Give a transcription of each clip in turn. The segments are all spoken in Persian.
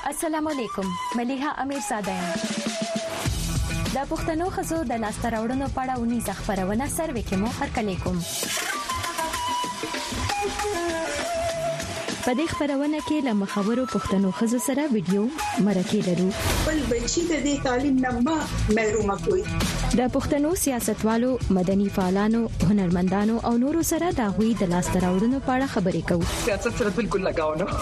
السلام علیکم مليحه امیرزاده یم د پښتنو خزو د لاسته راوړنو په اړه ونی خبرونه سروې کې مو هرکلی کوم په دې خبرونه کې له مخاورو پښتنو خزو سره ویډیو مرکه لرو بل بچی د دې تعلیم نه محروم کوي د پښتنو سیاستوالو مدني فعالانو هنرمندانو او نورو سره د غوي د لاسته راوړنو په اړه خبرې کوو سیاست سره بالکل لگاو نه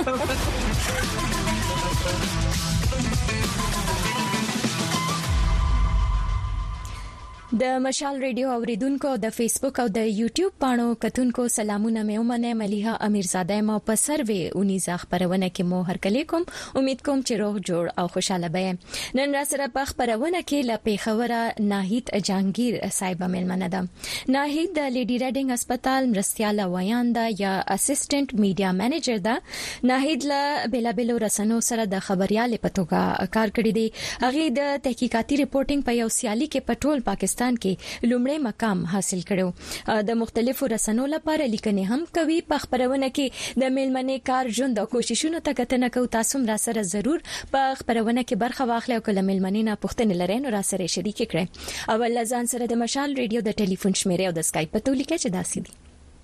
د مشال ریډیو اوریدونکو د فیسبوک او د یوټیوب پاڼو کتونکو سلامونه مې ومنه مليحه امیرزاده ما په سروې اونیزه خبرونه کې مو هرکلی کوم امید کوم چې روغ جوړ او خوشاله به نن را سره په خبرونه کې لپې خبره ناهید جهانگیر صاحب ملمنه ده ناهید د لیډي ریډینګ هسپتال مرستياله ویاندا یا اسسټنټ میډیا منیجر ده ناهید له بلابلو رسنو سره د خبريال په توګه کار کړی دی هغه د تحقیقاتي ریپورتینګ په یو سیالي کې پټول پاکستان کې لومړی مقام حاصل کړو د مختلفو رسنو لپاره لیکنې هم کوي په خبرونه کې د میلمنې کار ژوند او کوششونو ته کتنه کوي تاسو را سره ضرور په خبرونه کې برخه واخلئ او کله میلمنې نه پوښتنه لرئ نو را سره شریک کړئ اول ځان سره د مشال ریډیو د ټلیفون شمیره او د اسکایپ په تولیکه چې داسې دي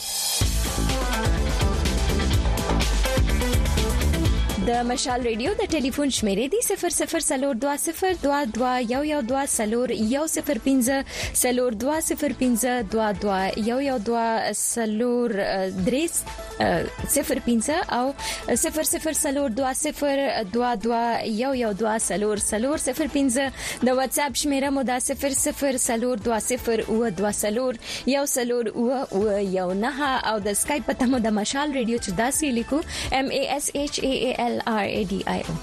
د مشال ریډیو د ټلیفون شمیره دی 002022112015 او 002022112015 د واتس اپ شمیره مو د 0020202109 او د اسکایپ په تمه د مشال ریډیو چې داسې لیکو MASHALRADIO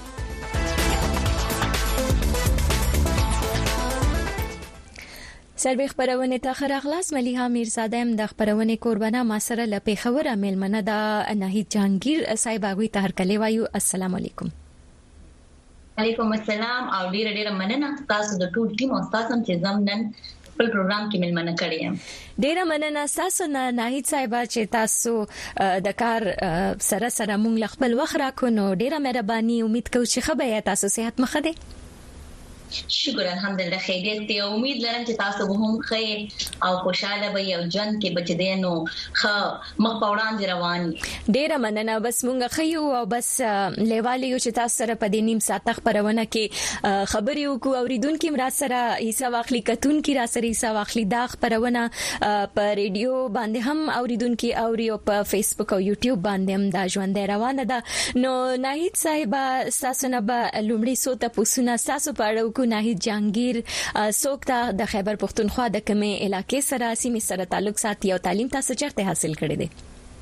سروي خبرونه ته خراغلاس مليحه امیرزاده هم د خبرونه قربانه ما سره لپاره خبره ملمنه د ناهید جهانگیر صاحب غوي ته هرکلی وایو السلام علیکم وعلیکم السلام او ډیر مننه تاسو د ټول ټیم او تاسو چې زمنن خپل پروګرام کې ملمنه کړی یم ډیره مننه تاسو ناهید صاحب چې تاسو د کار سره مونږ خپل وخت راکو نو ډیره مهرباني امید کوم چې خبره تاسو صحت مخه ده شکر الحمدلله خیریت دی امید لرم چې تاسو به هم خیر او خوشاله به یو جن کې بچدنو خ مخ پوړان دي روان ډیره مننه بس مونږ خيو او بس لیوالې چې تاسو سره په دې نیم ساعت خبرونه کې خبرې وکړو اوریدونکو مراد سره حصہ واخلي کتونکو را سره حصہ واخلي دا خبرونه په ریډیو باندې هم اوریدونکو او په فیسبوک او یوټیوب باندې هم دا ژوند روانه ده نو ناهید صاحب تاسو نه به لومړی سوته پوسونه تاسو په اړه کو ناهید جهانگیر سوکتا د خیبر پختونخوا د کمې علاقې سره سیمې سره تعلق ساتي او تعلیم تاسو چیرته حاصل کړی دی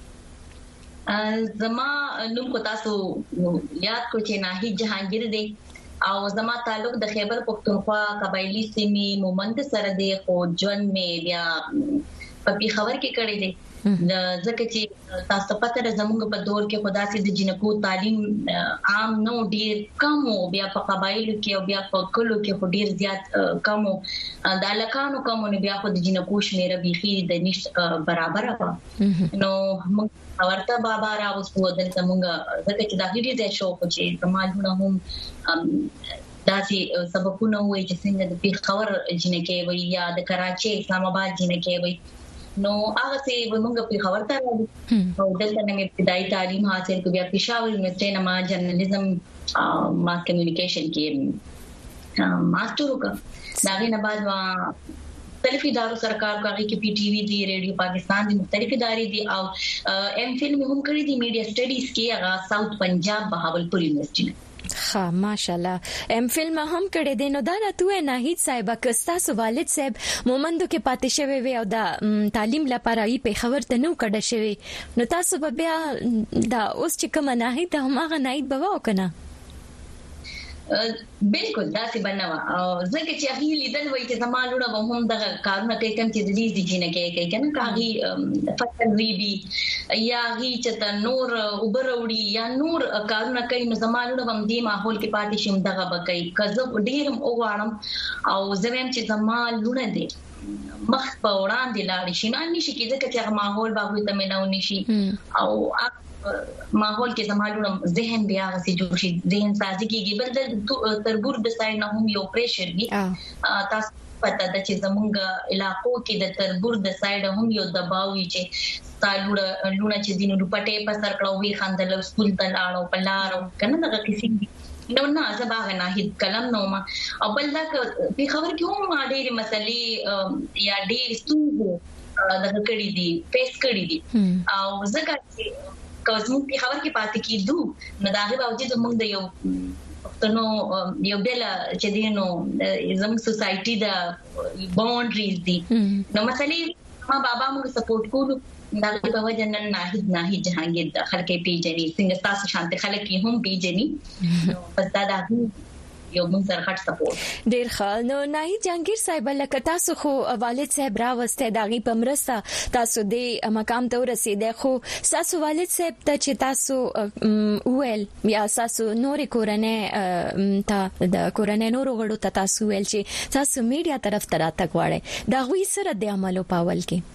زما نوم کو تاسو یاد کو چې ناهید جهانگیر دی او زما تعلق د خیبر پختونخوا قبایلی سیمې مومند سره دی خو ژوند مې بیا په پیښور کې کړی دی ځکه چې تاسو پته ده زموږ په دور کې خدا سي د جنکو تعلیم عام نو ډیر کم او بیا په قبایلو کې او بیا په کلو کې ډیر زیات کم د لکانو کم نو بیا خو د جنکو شمیره بيخي د نشټ برابر و نو موږ ورته بابا راوستو دلته موږ ځکه چې دا هیڅ ځای شو چې سماجونه هم داسي سبقونه وایي چې څنګه د پیښور جنکې وي یا د کراچي اسلام آباد جنکې وي نو هغه څه موږ په خبر ته راځو او دلته مې ابتدایي تعلیم حاصل کړ بیا پېښور یونیورسيټي نه ما جرنالیزم ماس کمیونیکیشن کې ماستر وکړ دا غي نه بعد مختلف ادارو سرکار کوي کې پی ټي وی دی ریډیو پاکستان دي مختلف ادارې دي او ام فل مې هم کړی دي میډیا سټډیز کې هغه ساوث پنجاب بهاولپور یونیورسيټي ها ماشاءالله ام فلم هم کړي دي نو دا راته ناهید صاحب کستا سو والد صاحب مومندو کې پاتې شوی وي او دا تعلیم لپاره یې په خبر ته نو کډه شوی نو تاسو بیا دا اوس چې کوم ناهید هم هغه ناهید بوا وکنه بالکل دا څه بنوا ځکه چې هغه لیدل وایي چې زمالونه به هم د کارونه کوي کوم چې د دې ځینې کوي کنه کاغي فصل وی یا هی چې نور وبروړي یا نور کارونه کوي نو زمالونه هم دې ماحول کې پاتې شم دغه بکای کزه ډیرم اوغړم او زمیم چې زمالونه دي مخ په وړاندې لاړ شي نه نشي کېږي چې هغه ماحول باغوي ته میناو نشي او ماحول کې زموږ ذهن بیا غسي جوړ شي ذهن سازي کېږي بل د تربور د سایډ نه هم یو پریشر وي تاسو پته ده چې زموږ علاقو کې د تربور د سایډ هم یو دباو وي چې تالوړه لونه چې دینو پټې په سر کړو وی خندل سکول ته لاړو په لارو کنه دغه کسی نو نه زباغ نه هیڅ کلم نو ما او بل دا په خبر کې هم ډېری مسلې یا ډېر ستونزې دغه کړي دي فیس کړي دي او ځکه چې کوم په خبر کې پاتې کیدو نو دا هغه باوجود موږ د یو نو یو بل چې دینو زموږ سوسايټي د باونډریز دي نو مسلې ما بابا موږ سپورټ کوو دا په وجه نن نه جهانګیر د خلک پیژني څنګه تاسو شانته خلک هم پیژني نو پس دا یو موږ سره خاط سپورټ ډیر ښه نو نه جهانگیر صاحب لکه تاسو خو والد صاحب راوسته داغي پمرسته تاسو د مقام ته ورسېده خو تاسو والد صاحب ته چې تاسو ویل یا تاسو نورې کورنۍ ته د کورنۍ نورو غړو ته تاسو ویل چې تاسو میډیا طرف ته راتګ غواړئ دا غوي سره د عملو پاول کې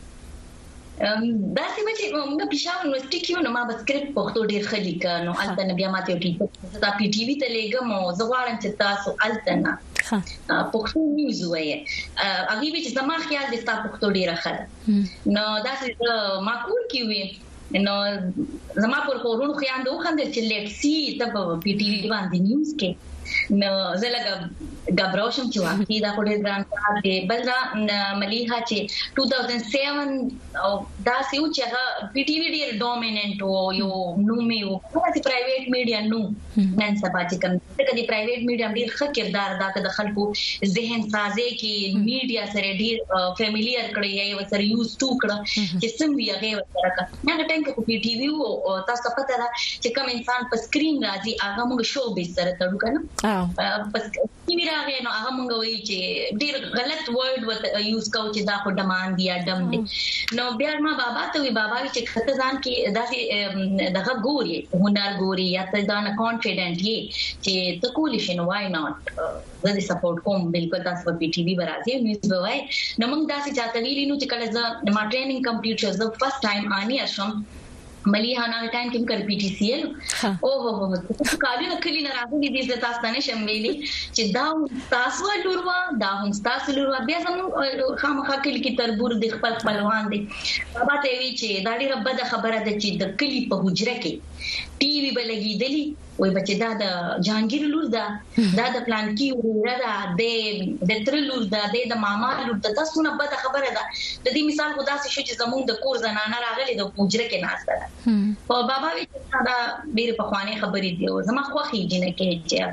دا سیمه چې موږ پېښور یونیورسيټي کې نو ما به سکرپټ پښتو ډیر خلي کانو الته بیا ماته ټیک دا پی ټي وی ته لګم او زغواړم چې تاسو الته نه پښتو نیوز وایي هغه به چې زما خیال د تاسو پښتو ډیر خره نو دا چې ما کور کې وي نو زما پر کورونو خیال دوه خندل چې لیټ سی ته په پی ټي وی باندې نیوز کې نو زلګه غبروشم چې واقعي دا کوډ ګران کار دی بل دا مليها چې 2007 او دا سيو چې هغه پی ټي وی ډیر ډومیننٹ او یو نو میو چې پرایویټ میډیا نو نن سبا چې کوم څه دی پرایویټ میډیا ډیر ښه کردار ادا کوي د خلکو ذهن سازي کې میډیا سره ډیر فیملیئر کړی یا سره یوز تو کړ چې څنګه یې ورکړه نه ټینګ کو پی ټي وی او تاسو پته ده چې کوم انسان په سکرین راځي هغه موږ شو به سره تړو کنه پس کی راغی نو هغه مونږ وایي چې ډیر غلط ورډ وت یوز کوو چې دا خو ډمان دی اډم دی نو بیا ما بابا ته وی بابا چې خطه ځان کې داسې دغه ګوري هنر ګوري یا ته دا نه کانفیډنٹ یې چې ته کولی شې نو وای ناٹ زه سپورټ کوم بالکل تاسو په پی ټي وی برازي نیوز وای نو موږ داسې چاته ویلی نو چې کله زه ما ټریننګ کمپلیټ شو زه فرست ټایم اني اشم مليها نه ټایم کې کړ پی ټي سی ال او هو کالي نکلي نه راغلي دي چې تاسو نه شمېلي چې دا تاسو لوروا دا هم تاسو لوروا بیا زمو خامخا کلی کې تربور د خپل خپلوان دي بابا ته وی چې دا ډیره بده خبره ده چې د کلی په حجره کې ټي وی بلګیدلی وای بچی دا د جهانگیر لور دا د پلان کې ورته دا د تر لور دا د ماما لور دا تاسو نه بده خبره ده د دې مثال خدا سي چې زمونږ د کور زنانه راغلي د حجره کې ناشته ده او بابا وی چې دا ډیر په خواني خبرې دی او زما خوخي دي نه کې چې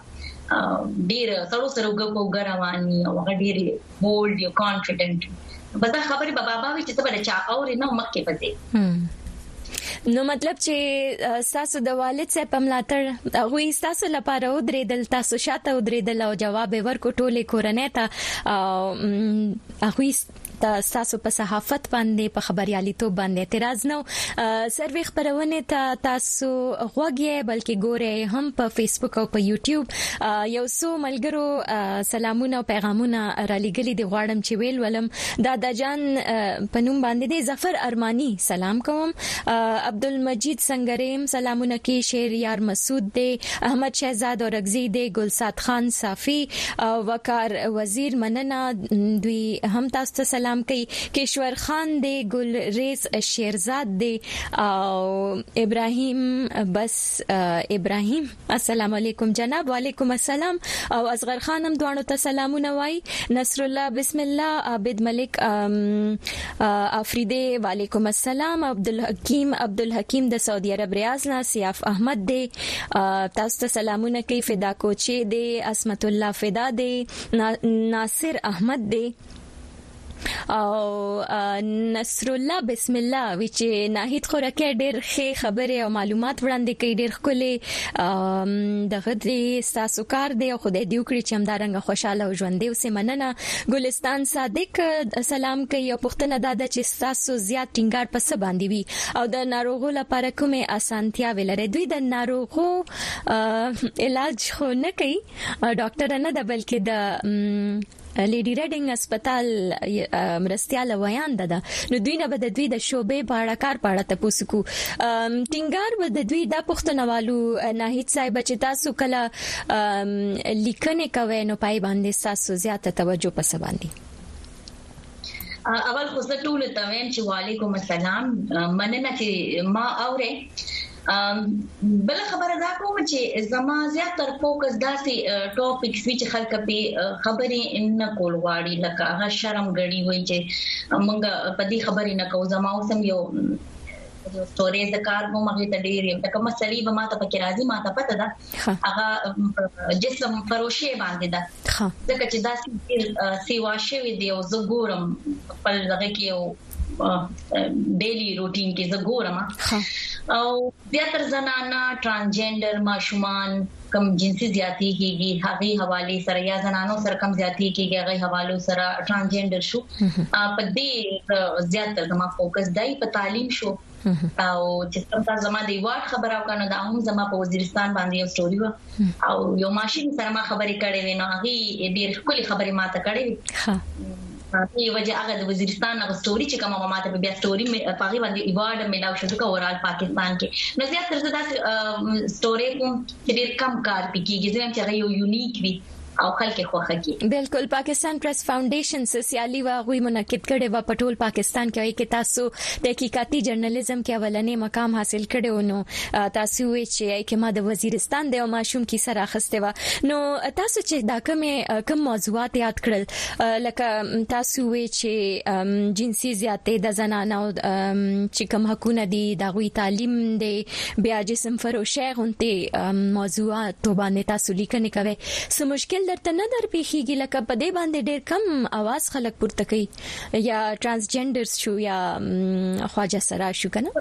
هغه ډیر سره وګرواني او هغه ډیر بولډ یو کانفیډنٹ بدا خبرې بابا وی چې ته بل چا اوري نو مکه پته نو مطلب چې تاسو د والد صاحب په ملاتړ هغه تاسو لپاره ودرېدل تاسو شاته ودرېدل او جواب ورکړ ټوله کورنۍ ته هغه تاسو په صحافت باندې په خبرياليتوب باندې اعتراض نو سروي خبرونه ته تاسو غوږی بلکې ګوره هم په فیسبوک او په یوټیوب یو څو ملګرو سلامونه او پیغامونه را لګلي دي غواړم چې ویل ولم دادا جان پنوم باندې دي ظفر ارمانی سلام کوم عبدالمجید سنگریم سلامونه کې شهریار مسعود دي احمد شهزاد اورغزی دي ګلسات خان صافی وقار وزیر مننه دوی هم تاسو سلام کوي کشور خان دی ګل ریس شیرزاد دی او ابراهیم بس ابراهیم السلام علیکم جناب وعلیکم السلام او اصغر خان هم دوانو ته سلامونه وای نصر الله بسم الله عابد ملک افریدی وعلیکم السلام عبدالحکیم د سعودي عرب ریاض نه سیاف احمد دی تاسو ته سلامونه کوي فدا کوچي دی اسمت الله فدا دی ناصر احمد دی او نصر الله بسم الله وچ ناهید خورکه ډېر ښه خبره او معلومات وړاندې کوي ډېر خولي دغه دې تاسو کار دی خدای دې وکړي چې همدارنګه خوشاله او ژوند دې اوسه مننه ګلستان صادق سلام کوي او پښتنه دادا چې تاسو زیات ټینګار پس باندې وي او د ناروغو لپاره کومه اسانتیا ولري دوی د ناروغو علاج خو نه کوي ډاکټر نه د بلکې د لیډي ریډینګ هسپتال مرستياله ویاند ده نو دوی نه بد دوی د شوبې په اړه کار پاړه تاسو کو ټینګار بد دوی د پښتنوالو ناهید صاحب چې تاسو کله لیکنه کوي نو پای باندې تاسو زیاته توجه پس باندې اول خو زه ټول ته وایم چې وعلیکم السلام مننه چې ما اوره بل خبره دا کوم چې زما زیاتره فوکس داسې ټاپکس وی چې خلک په خبرې نه کول غواړي لکه هغه شرم غړي وای چې موږ په دې خبرې نه کوو زما اوسم یو ستوري ذکر مو مغه ته ډیر یم تک مسلې به ما ته پکې راځي ما ته پته ده هغه جسم فروشي باندې ده ځکه چې دا سیوا شوی دی او زه ګورم په دغه کې یو ډیلی روټین کې زه ګورم او بیا تر زنانه ترانسجنډر ماشومان کم جنسي زیاتی کیږي هغه حواله سره یا زنانو سره کم زیاتی کیږي هغه حوالو سره ترانسجنډر شو په دې زیاتره زما فوکس دی په تعلیم شو او چې څنګه زما دی واټ خبره وکړه دا هم زما په وزیرستان باندې یو سټوري و او یو ماشين سره ما خبرې کړې وې نو هغه ډېر ښکلي خبرې ماته کړې په وجه هغه د وزیرستان هغه سټوري چې کومه ماته په بیا سټوري په هغه باندې ایوارډ ملاو شو که اورال پاکستان کې نو زیاتره دا سټوري کوم چې ډېر کم کار پکېږي ځکه چې هغه یو یونیک وي او خلک خوخه کی بالکل پاکستان پریس فاونډیشن سیالي واغوي منعقد کړي و پټول پاکستان کې کې تاسو د حقیقتي جرنالیزم کې اولنې مقام حاصل کړي نو تاسو وی چې کې ما د وزیرستان د ماشوم کی سره اخسته و نو تاسو چې دا کوم موضوعات یاد کړل لکه تاسو وی چې جنسي زیاتې د زنانو چې کوم حقونه دي د غوي تعلیم دي بیا جسم فروشه غونته موضوعات تو باندې تاسو لیکنه کوي سم مشکل درته نه در پیخیږي لکه په دې باندې ډېر کم आवाज خلک پورته کوي یا ترانسجنډرز شو یا خواجه سره شو کنه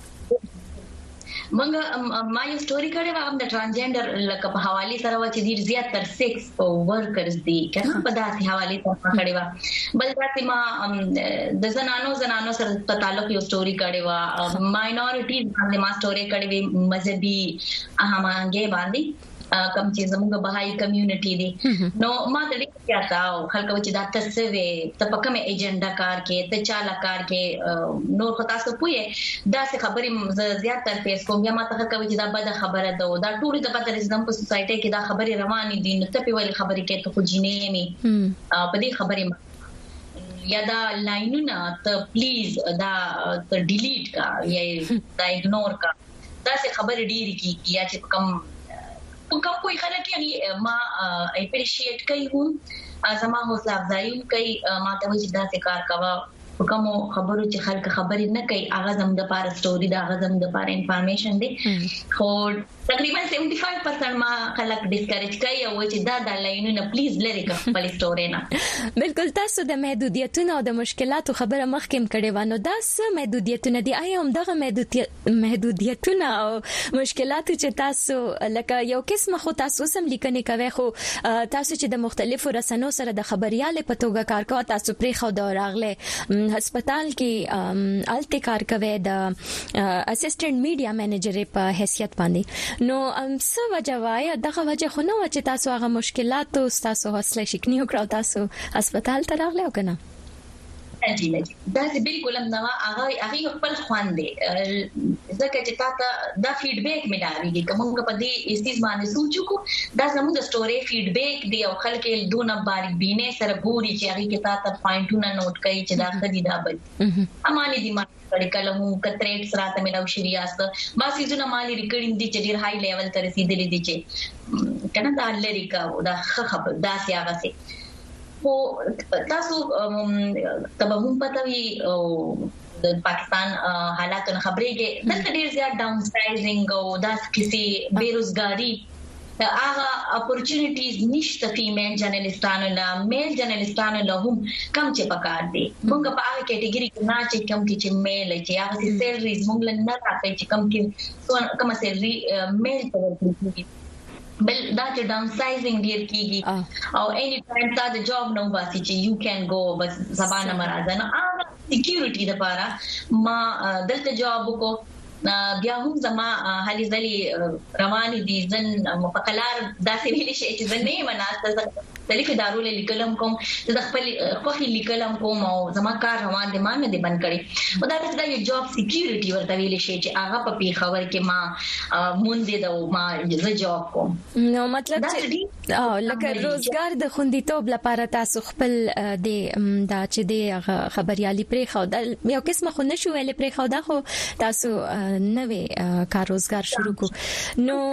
منګه ما یو سټوري کړې و هم د ترانسجنډر لکه په حواله سره و چې ډیر زیات تر سیکس ورکرز دي کنه په داسې حواله سره کړې و بل ذاتي ما د زنانو سره په تعلق یو سټوري کړې و ماینورټیز باندې ما سټوري کړې و مذهبي اهمانګي باندې کم چې زموږ بهاي کمیونټي دي نو ما د دې کېتا خلک چې دا تاسو وې ته په کومه ایجنډا کار کې ته چاله کار کې نو تاسو پوهه دا څه خبرې زیات تر پیس کوم یا ما ته کوي چې دا بد خبره ده دا ټول د بدر زم په سوسايټي کې دا خبرې روانې دي نو ته په ویل خبرې کې ته خو جینې مې په دې خبرې یا دا لاینونه ته پلیز دا ډیلیټ کا یا دا اګنور کا دا څه خبرې ډېری کی یا چې کوم کوئی خلک یعنی ما اپریشیټ کوي هم زما حوصله افزایی کوي ما ته وځي دا څه کار کاوه کوم خبرو چې خلک خبرې نه کوي هغه زم د پاره سټوري دا هغه زم د پاره انفارمیشن دی خو تقریبا 75% ما خلک ډیسکریج کوي او چې دا د لاینونه پلیز لری کا خپل سټوري نه بالکل تاسو د محدودیتونو او د مشکلاتو خبره مخکې کړې و نو دا څه محدودیتونه دي آیا هم دغه محدودیتونه او مشکلاتو چې تاسو لکه یو قسم خو تاسو سم لیکنه کوي خو تاسو چې د مختلفو رسنیو سره د خبريال په توګه کار کوي تاسو پرې خو دا راغله هسپتال کې الته کار کوي د اسسټنټ میډیا منیجر په حیثیت باندې نو څه وجه وای دغه وجه خو نو چې تاسو هغه مشکلات او تاسو حوصله شکنی وکړو تاسو هسپتال ته راغله کنه دا بالکل هم نو هغه خپل خواندې ځکه چې تاسو دا فیډبیک ملاويږي کومه په دې استیز باندې سوچو کو دا زموږ د سټوري فیډبیک دی او خلک دونه باریک بینه سره ګوري چې هغه کې تاسو پوینټونه نوٹ کوي چې دا خدي دا بل اماني دي ما کړي کلمو کتریټ سره ته ملاو شریاست ما سيزونه مالي ریکارډینګ دي چې ډیر هاي لیول ته رسیدلې دي چې کنه دا لری کا دا خبر دا سیاغه سي خو تاسو تبهم پتاوي د پاکستان حالاتو خبرې کې دلته ډیر زیات ډاون سایزینګ او دا کسي بیروزګاری هغه اپورچونټیز نشته فیمیل جرنالستانو لا میل جرنالستانو له هم کم چې پکار دي موږ په هغه کټګوري کې نه چې کم کې چې میل چې هغه سیلریز موږ نه راځي چې کم کې کوم سیلری میل ته ورکړي بل دا چې ډاون سایزینګ ډیر کیږي او اني ټایم تا د جاب نو واسي چې یو کین گو بس زبانه مرزه نو هغه سکیورټي لپاره ما دلته جاب کو بیا هم زما حالي ځلي رواني دي ځن مفقلار داسې ویل شي چې ځنه مناسته مختلف ادارو له لیکلم کوم د خپل خوخي لیکلم کوم او زما کار روان دي ما نه دي بند کړی او دا د جاب سکیورټي ورته ویل شي چې هغه په پیښور کې ما مونږ د ما ز جاب کوم نو مطلب چې لکه روزګار د خوندیتوب لپاره تاسو خپل د دا چې د خبريالي پرې خو د یو قسمه خو نشو ویل پرې خو دا خو تاسو نوې کار روزګار شروع کو نو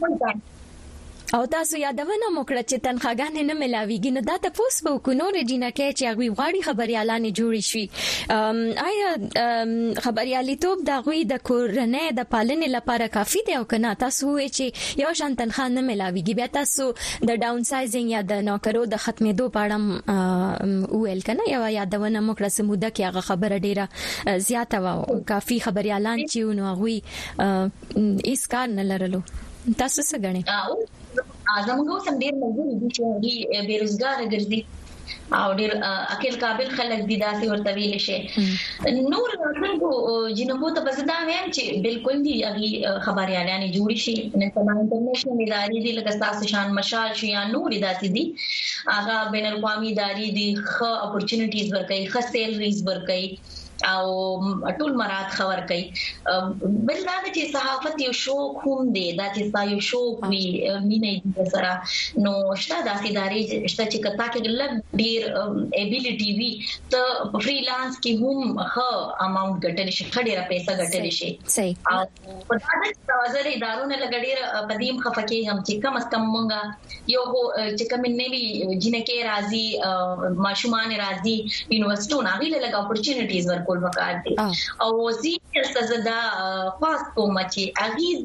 او تاسو یادونه موکړه چې تنخواګانې نه ملاويږي نو دا تاسو په کونور جنکه چې هغه غواړي خبريالانه جوړی شي آیا خبريالي توپ دا غوي د کورنۍ د پالنې لپاره کافي دی او کنه تاسو چې یو شان تنخواه نه ملاويږي بیا تاسو د ډاون سایزینګ یا د نوکرو د ختمېدو پاړم ویل کنه یو یادونه موکړه سموده کې هغه خبره ډیره زیاته و کافي خبريالان چې نو غوي هیڅ کار نه لرلو تاسو څه غنئ زموږ سم ډیر مزګر دي چې بیروزګار ګرځي او ډیر اکیل قابل خلک دي داسې ورته ویل شي نور خلکو جنبو ته بزدا ویم چې بالکل دي هغه خبريالانه جوړی شي نن انټرنیشنل ادارې دي لکه تاسو شان مشال شي یا نور داسې دي هغه بین الاقوامي ادارې دي خو اپورچونټیز ورکړي خو سیلریز ورکړي او ټول مراد خبر کوي بل دا چې صحافت یو شوق هم دی دا چې یو شوق وي مینه سره نو شته د ادارې شته چې کتا کې لږ ډیر ایبیلیټي وي ته فریلانس کې هم ښه اماونټ ګټل شي ډیره پیسې ګټل شي صحیح او په دا د وزیر ادارو نه لګ ډیر قدیم خفقي هم چې کم از کم مونږه یو چې کوم نوی جنکه راځي ماشومان راځي یونیورسيټو نه غوښتل لګ اپورچونټیز ورکول وکړ دي او وزیر سزا خاص کوم چې اغي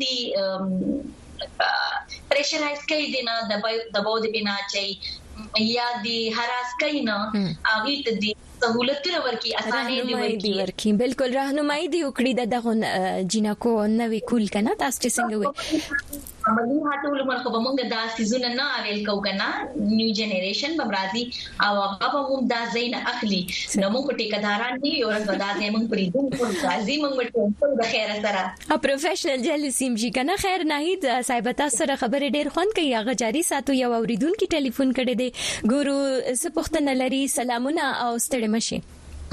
دي پریشرایز کوي دي نه د باو د بنا چي یا دي هراس کوي نه اغي ته دي سہولتونه ورکی اسانه دي ورکی بالکل راهنمایي دی وکړي دغه جنکو نوې کول کنه تاسو څنګه وي عملی هاتول مرخه بمونږ دا سيزونه نه اویل کو کنه نیو جنریشن بمرادي او هغه هم دا زین اخلي نو موږ ټیکداران دي او رغدا دې موږ پریدو کو راځي موږ ټول د خیره سره پروفیشنل جلسیم جی کنه خیر ناهید صاحب تاسو سره خبرې ډېر خوند کوي هغه جاري ساتو یو اوریدونکو ټلیفون کړي دي ګورو سپختنه لري سلامونه او ستړي مشي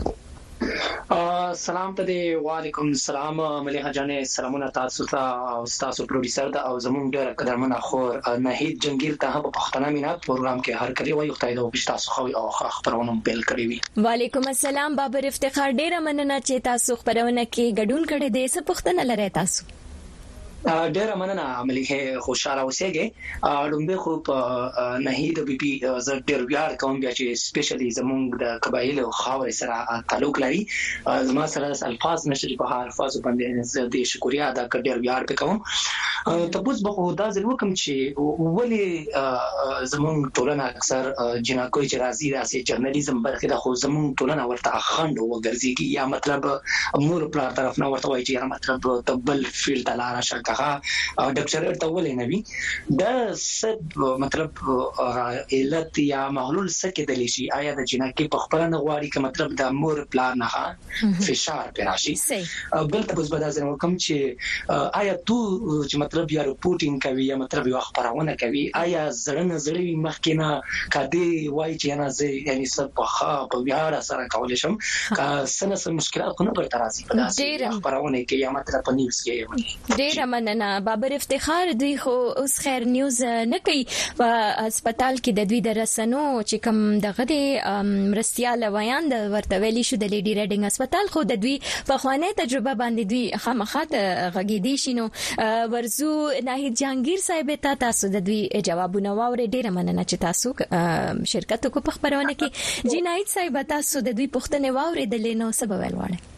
سلام ته دی وعلیکم السلام مليحه جانې سلامونه تاسو ته او تاسو پروډوسر ته او زموږ ډېر قدرمن خور نهید جنگیر ته په پښتنه مینات پروګرام کې هر کلی وایي خدای دې وبښ تاسو خو او خبرونه بیل کړی وي وعلیکم السلام بابر افتخار ډېر مننه چې تاسو خبرونه کې ګډون کړی دې څه پښتنه لري تاسو ډېر مننه مليحه خوشاله اوسېږي لومبه خو په نهید بي بي ز ډېر ویار کوم بیا چې سپیشلی زمونږ د قبایل او خاور سره تعلق لري زما سره الفاظ نشي په الفاظ باندې زه د شکریا ادا کړ ډېر ویار کوم ته پوس به دا ضرور کوم چې ولي زمونږ ټولنه اکثر جنکوي چې راځي راسي جرنالیزم برخه د خو زمونږ ټولنه ورته اخند وګرځي یا مطلب مور پلا طرف نه ورته وایي چې مطلب تبل فیلډ لاره شکه ډاکټر ته ولې نه وي دا سب مطلب علت یا محلول څه کې دلی شي آیا د جنکې په خپل نه غواړي چې مطلب د مور پلان نه فشار پراشي بل ته بس بدازنه کوم چې آیا تو چې مطلب یا رپورټینګ کوي یا مطلب یو خبرونه کوي آیا زړه نظر مخکینه کدی وای چې نه زه یعنی سب په بیا سره کولای شم کا سنه مشکلات نه پر ترازی په داسې خبرونه کې یا مطلب په نیوز کې ډېر مننه بابر افتخار دوی خو اوس خیر نیوز نه کوي په هسپتال کې د دوی د رسنو چې کوم دغه د مرستياله ویان د ورته ویلي شو د لیډي ریډینګ هسپتال خو د دوی په خوانه تجربه باندې دوی خامخات غږیدي شنو ورزو ناهید جهانگیر صاحب ته تاسو د دوی جوابونه واوري ډیره مننه چې تاسو شرکت کو په خبرونه کې جنایت صاحب تاسو د دوی پښتنه واوري د لینو سبب ولواړي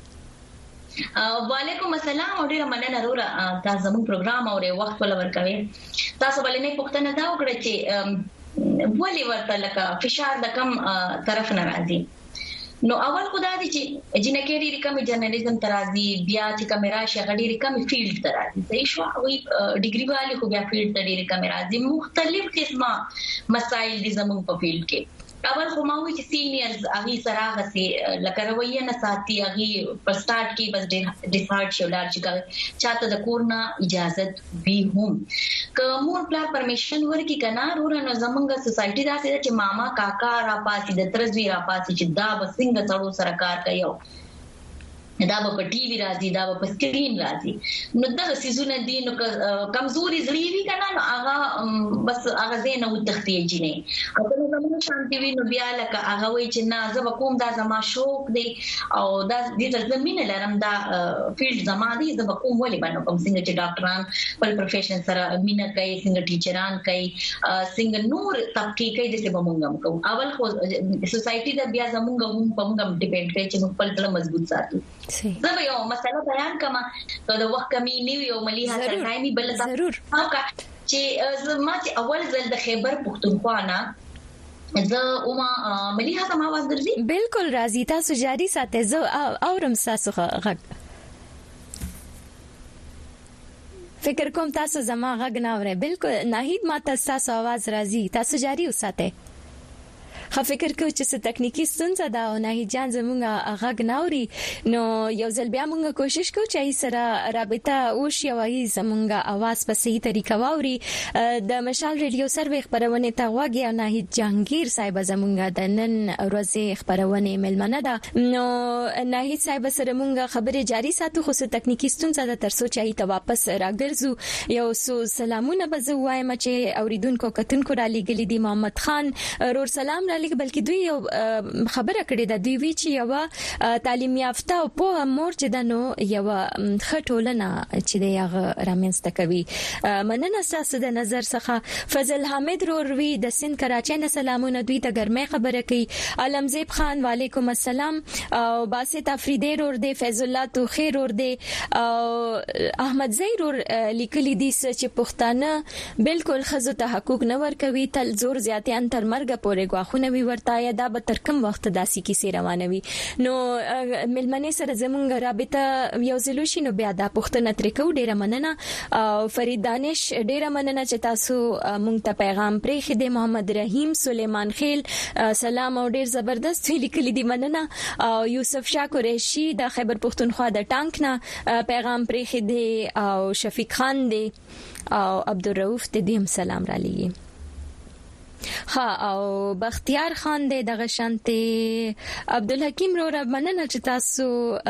وعلیکم السلام او ډیره مننه رورا تاسو زموږ پروګرام او وخت ول ورکوي تاسو بلنې پښتنه دا وکړه چې ولې ورته لکه فشار د کم طرف نه راځي نو اول خدای دې چې جنکې ډېری کم جرنالیزم ترازی بیا چې کیمرا شغ ډېری کم فیلډ ترازی صحیح شو وي ډیګري والے خو بیا فیلډ ته ډېری کیمرا دي مختلف قسمه مسائل دي زموږ په فیلډ کې اول خو ما وی چې سینیرز هغه سره غسي لکه رویه نه ساتي هغه پر سٹارټ کې بس ډیفالت شولار چې چاته د کورنا اجازه وی هم کومور پلان پرمیشن ورکی کنا رورن زمونږه سوسايټي دا چې ماما کاکا را پاسي د ترزوی را پاسي چې دا بسنګ تړو سرکار کوي دا په ټي وي راځي دا په سکرین راځي نو دا سيزونه دي نو کمزوري زړی وی کنه نو هغه بس هغه زینه وتختي جنې او نو زموږ شانتي وی نو بیا لکه هغه وی چې نه زه کوم دا زما شوق دی او دا دې زمينه لرم دا فیلډ زما دی زه کوم ولې باندې کوم څنګه چې ډاکټران په پروفیشن سره مینه کوي څنګه ټیچران کوي څنګه نور تحقیق کوي د څه بمونګم کوم اول خو سوسايټي دا بیا زمونږ هم په موږ ډیپند کوي چې موږ خپل مضبوط ساتو زه به یو مسله بیان کما ته د وخت کمی نیو یو مليها سرګایمي بل ضرور او چې ما چې اول ځل د خیبر پختونخوا نه زه اوما مليها سم आवाज درځي بالکل راځي تاسو جاری ساتئ زه اورم تاسو غږ فکر کوم تاسو زما غږ نه اورئ بالکل ناهید ما تاسو आवाज راځي تاسو جاری وساتئ خو فکر کوم چې څه تکنیکی ستونزه ده او نه جان زمونږه غږ ناوري نو یو ځل بیا موږ کوشش کوو چې سره رابطه وشي او زمونږه आवाज په صحیح طریقه واوري د مشال ریډیو سروې خبرونه ته واګي او نه جهانگیر صاحب زمونږه د نن ورځې خبرونه ملمنه ده نو نه صاحب سره موږ خبره جاری ساتو خو څه تکنیکی ستونزه ده تر څو چې ته واپس راګرځو یو څو سلامونه به زه وایم چې اوریدونکو کتونکو را لګل دي محمد خان رور سلام بلکې دوی یو خبره کړې ده دوی وی چې یو تعلیم یافته او په مور چې دنو یو خټولنه چې د یغه رامنځته کوي مننه تاسو د نظر څخه فضل حامد روروي د سند کراچۍ نه سلامونه دوی ته ګرمه خبره کوي علمزیب خان وعلیکم السلام او باسط افریدی رور دی فیض الله توخیر رور دی او احمد زیر لیکلی دي چې پښتانه بالکل خزو ته حقوق نه ورکوي تل زور زیاتې ان تر مرګ پورې غواخونه وی ورته دا به تر کوم وخت داسي کیسې روانوي نو ملمنې سره زمونږ رابطه یو زلوشي نو بیا دا پښتنه تر کو ډیره مننه او فرید دانش ډیره مننه چې تاسو مونږ ته پیغام پرې خدي محمد رحیم سلیمان خیل سلام او ډیر زبردست لیکلي دي مننه او یوسف شاه قریشی د خیبر پښتونخوا د ټانک نه پیغام پرې خدي او شفیق خان دی او عبدالرؤف دې هم سلام را لېږي ها او بختیار خان دې دغه شانتي عبدالحکیم رو مننه چې تاسو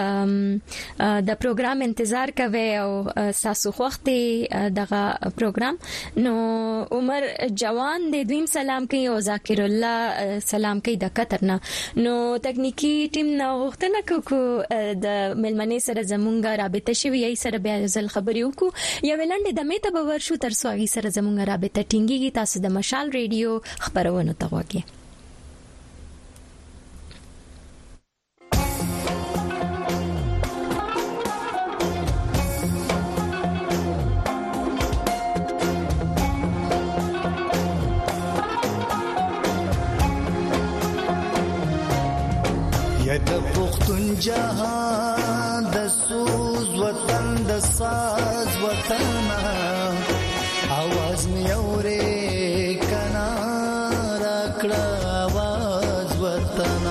د پروګرام انتظار کوي او تاسو وخت دغه پروګرام نو عمر جوان دې دویم سلام کوي او ذاکر الله سلام کوي د قطرنا نو تکنیکی ټیم نو غوښتنه کوو د ملمنې سره زمونږه رابطه شوی یې سره بیا ځل خبرې وکړو یو لاندې د میته به ورشو تر څو هغه سره زمونږه رابطه ټینګيږي تاسو د مشال ریډیو خبرونه ته وګورئ یا د پختون جهان د سوز وطن د ساز وطن आवाज می اورې کنا راکړه आवाज وطن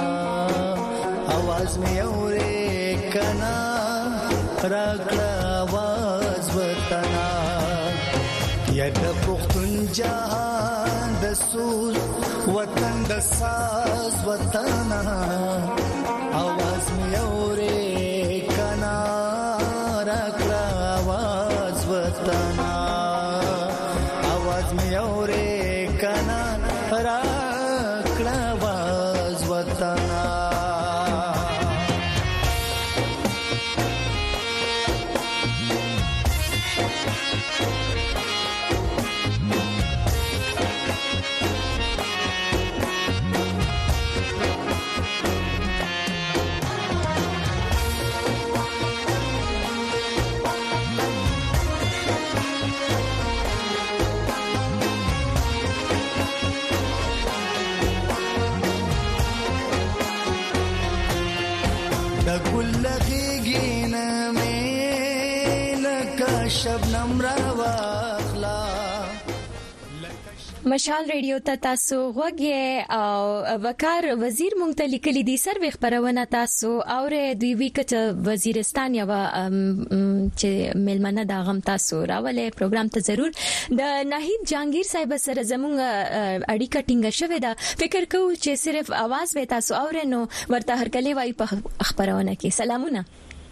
आवाज می اورې کنا راکړه आवाज وطن یا د پختون جهان د سوز وطن د ساز وطن आवाज می اورې کنا راکړه आवाज وطن आवाज می اورې کنا راکړه आवाज وطن شبنم را واخلا مشال ریډیو ته تاسو غوږی او وقار وزیر مونږ ته لیکلي دي سروي خبرونه تاسو او دوی وکړه وزیرستان یا چې ملمنه دا غم تاسو راولې پروګرام ته ضرور د ناهید جهانگیر صاحب سره زموږ اړیکه ټینګه شوې ده فکر کوم چې صرف आवाज به تاسو اورئ نو ورته هرکلی وای په خبرونه کې سلامونه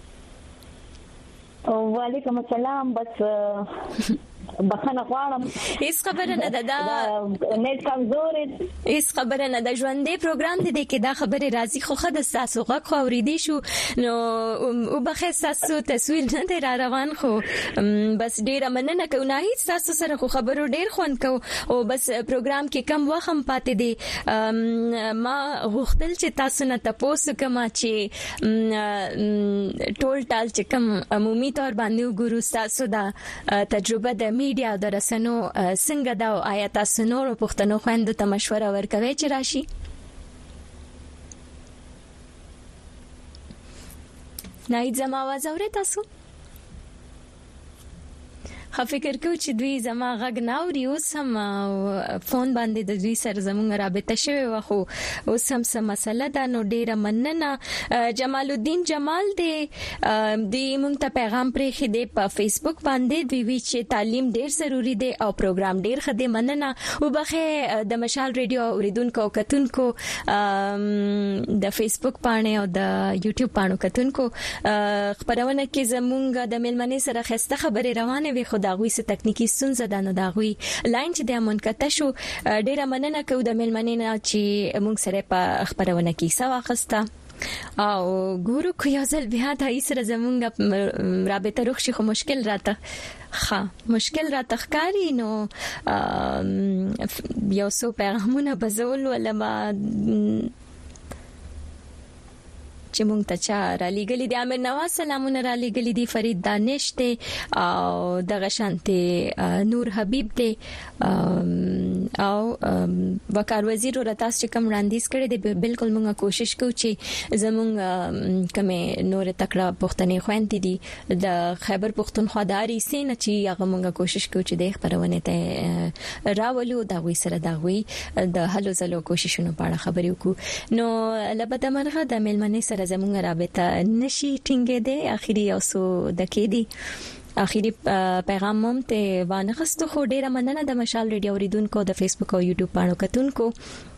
وعلیکم السلام بس بخنه غواړم هیڅ خبره نه ده دا نت کمزور هیڅ خبره نه ده ژوندې پروګرام دې کې دا خبره راځي خو خد تاسو غوښ اوریدي شو نو او بخښ تاسو تصویر نه دی را روان خو بس ډیره مننه کوم نه هیڅ تاسو سره خو خبرو ډیر خون کو او بس پروګرام کې کم وخت هم پاتې دي ما غوښتل چې تاسو نه تاسو کما چې ټول ټال چې کم عمومي تور باندې وګورو تاسو دا تجربه د میډیا د رسنو څنګه دا آیا تاسو نور پښتنو خويندو ته مشوره ورکوي چې راشي نه زما आवाज اورئ تاسو فکر کوم چې دوی زما غږ ناوري اوس هم فون باندې د دوی سره زموږ رابطه شوی و خو اوس هم څه مسله ده نو ډیره مننه جمال الدین جمال دی مونږ ته پیغام پرې خېده په فیسبوک باندې دوی وی چې تعلیم ډیر ضروری دی او پروګرام ډیر خدي مننه او بخې د مشال ریډیو اوریدونکو کتونکو د فیسبوک باندې او د یوټیوب باندې کتونکو خبرونه کې زموږ د ملمنې سره خسته خبره روانه وي دا غوي څه تکنیکی ستونزه ده نو دا غوي لاین چې د منقطع شو ډیره مننه کوم د ملمنې نه چې موږ سره په خبرونه کې سوا خسته او ګورو کو یو ځل بیا د ایسره زمونږ رابطه روخ شي خو مشکل مشکل راته ښکاری نو یو څو پیغامونه بزول ولما چې مونږ ته چا را لګلې دي امیر نواز سلامونه را لګلې دي فرید دانش ته او د غشانته نور حبیب ته او وقار وزیر او تاسو چې کوم وړاندیز کړی دی بالکل مونږه کوشش کوو چې زمونږ کومه نور تکړه پښتنې خويندې دي د خیبر پښتونخوا داري سینه چې هغه مونږه کوشش کوو چې د خبرونه ته راولو دا وی سره دا وی د هلو زلو کوششونو په اړه خبرې وکړو نو لبد مرغه د ملمنې سره زموږ رابطه نشي ټینګې دي اخیری اوسو دکې دي اخیری پیغام هم ته وانه خستو خو ډیره مننه د مشال ریډیو اوریدونکو د فیسبوک او یوټیوب باندې کتونکو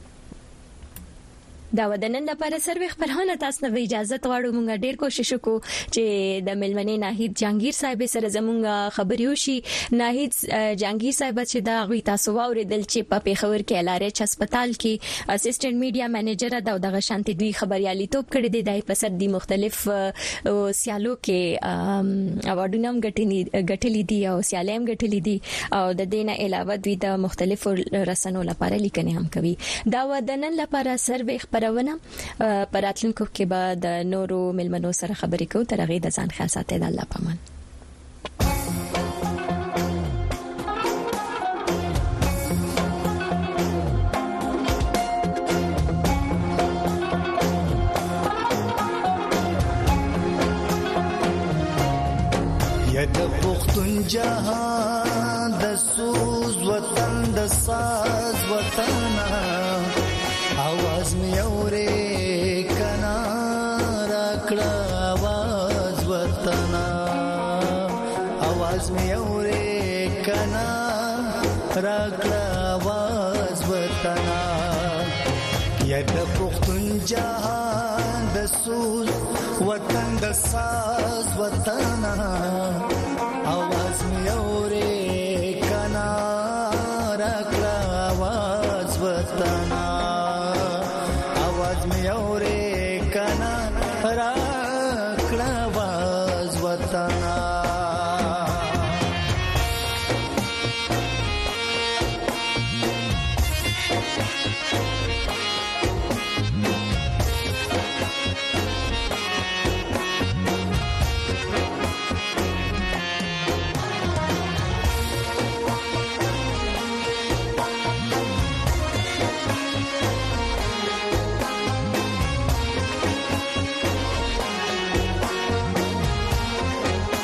دا ودنن لپاره سروي خبرونه تاسو نه اجازه غواړو مونږ ډیر کوشش وکړو چې د ملمنې ناهید جهانگیر صاحب سره زمونږ خبري وشي ناهید جهانگیر صاحب چې دا غوي تاسو واوریدل چې په پیښور کې LRH هسپتال کې اسسټنټ میډیا منیجر دا دغه شانتي دوی خبريالي توپ کړی دی د پسر دي مختلف سیالو کې اوارډونه غټلې دي او سیالم غټلې دي او د دینه علاوه دوی د مختلفو رسنو لپاره لیکنې هم کوي دا ودنن لپاره سروي ونه پراتلونکو کې به د نورو ملمنو سره خبرې کوو تر هغه د ځان خیال ساتئ د الله پامان یا د پښتون جهان د سوز وطن د ساز وطن आवाज में औरे कना राकड़ा आवाज वतना आवाज में औरे कना राकड़ा आवाज वतना यद पुख्तन जहान दसूल वतन दसाज वतना आवाज में औरे कना राकड़ा आवाज वतना राकड़ा आवाज वतना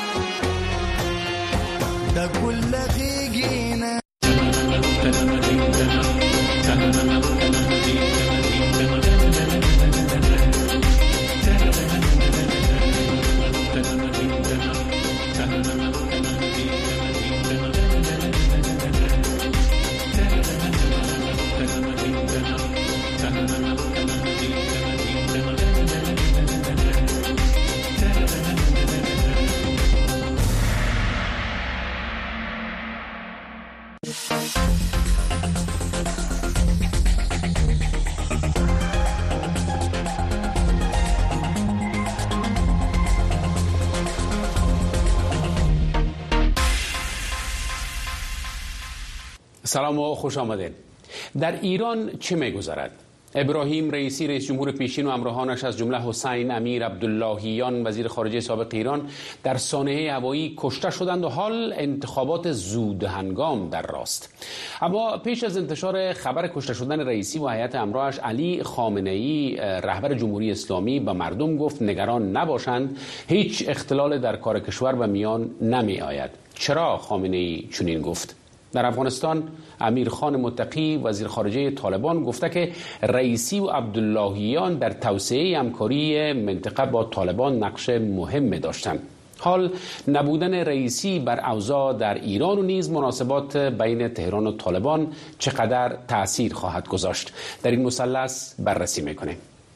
د ګل غیږینه سلام و خوش آمدید. در ایران چه می‌گذرد؟ ابراهیم رئیسی رئیس جمهور پیشین و همراهانش از جمله حسین امیر عبداللهیان وزیر خارجه سابق ایران در سانحه هوایی کشته شدند و حال انتخابات زود هنگام در راست. اما پیش از انتشار خبر کشته شدن رئیسی و هیئت همراهش، علی خامنه‌ای رهبر جمهوری اسلامی به مردم گفت نگران نباشند، هیچ اختلال در کار کشور به میان نمی آید. چرا خامنه‌ای چنین گفت؟ در افغانستان امیرخان متقی وزیر خارجه طالبان گفته که رئیسی و عبداللهیان در توسعه همکاری منطقه با طالبان نقش مهم داشتند. حال نبودن رئیسی بر اوضاع در ایران و نیز مناسبات بین تهران و طالبان چقدر تأثیر خواهد گذاشت؟ در این مثلث بررسی میکنیم.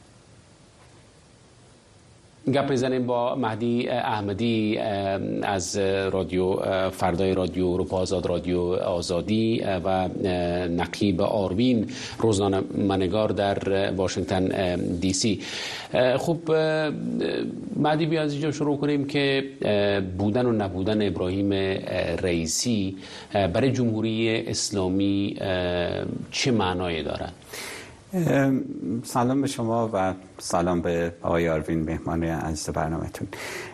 گپ میزنیم با مهدی احمدی از رادیو فردای رادیو اروپا آزاد، رادیو آزادی و نقیب آروین روزنامه‌نگار در واشنگتن دی سی. خب مهدی، بیا از اینجا شروع کنیم که بودن و نبودن ابراهیم رئیسی برای جمهوری اسلامی چه معنایی دارد؟ سلام به شما و سلام به آقای آروین، مهمان عزیز برنامه‌تون.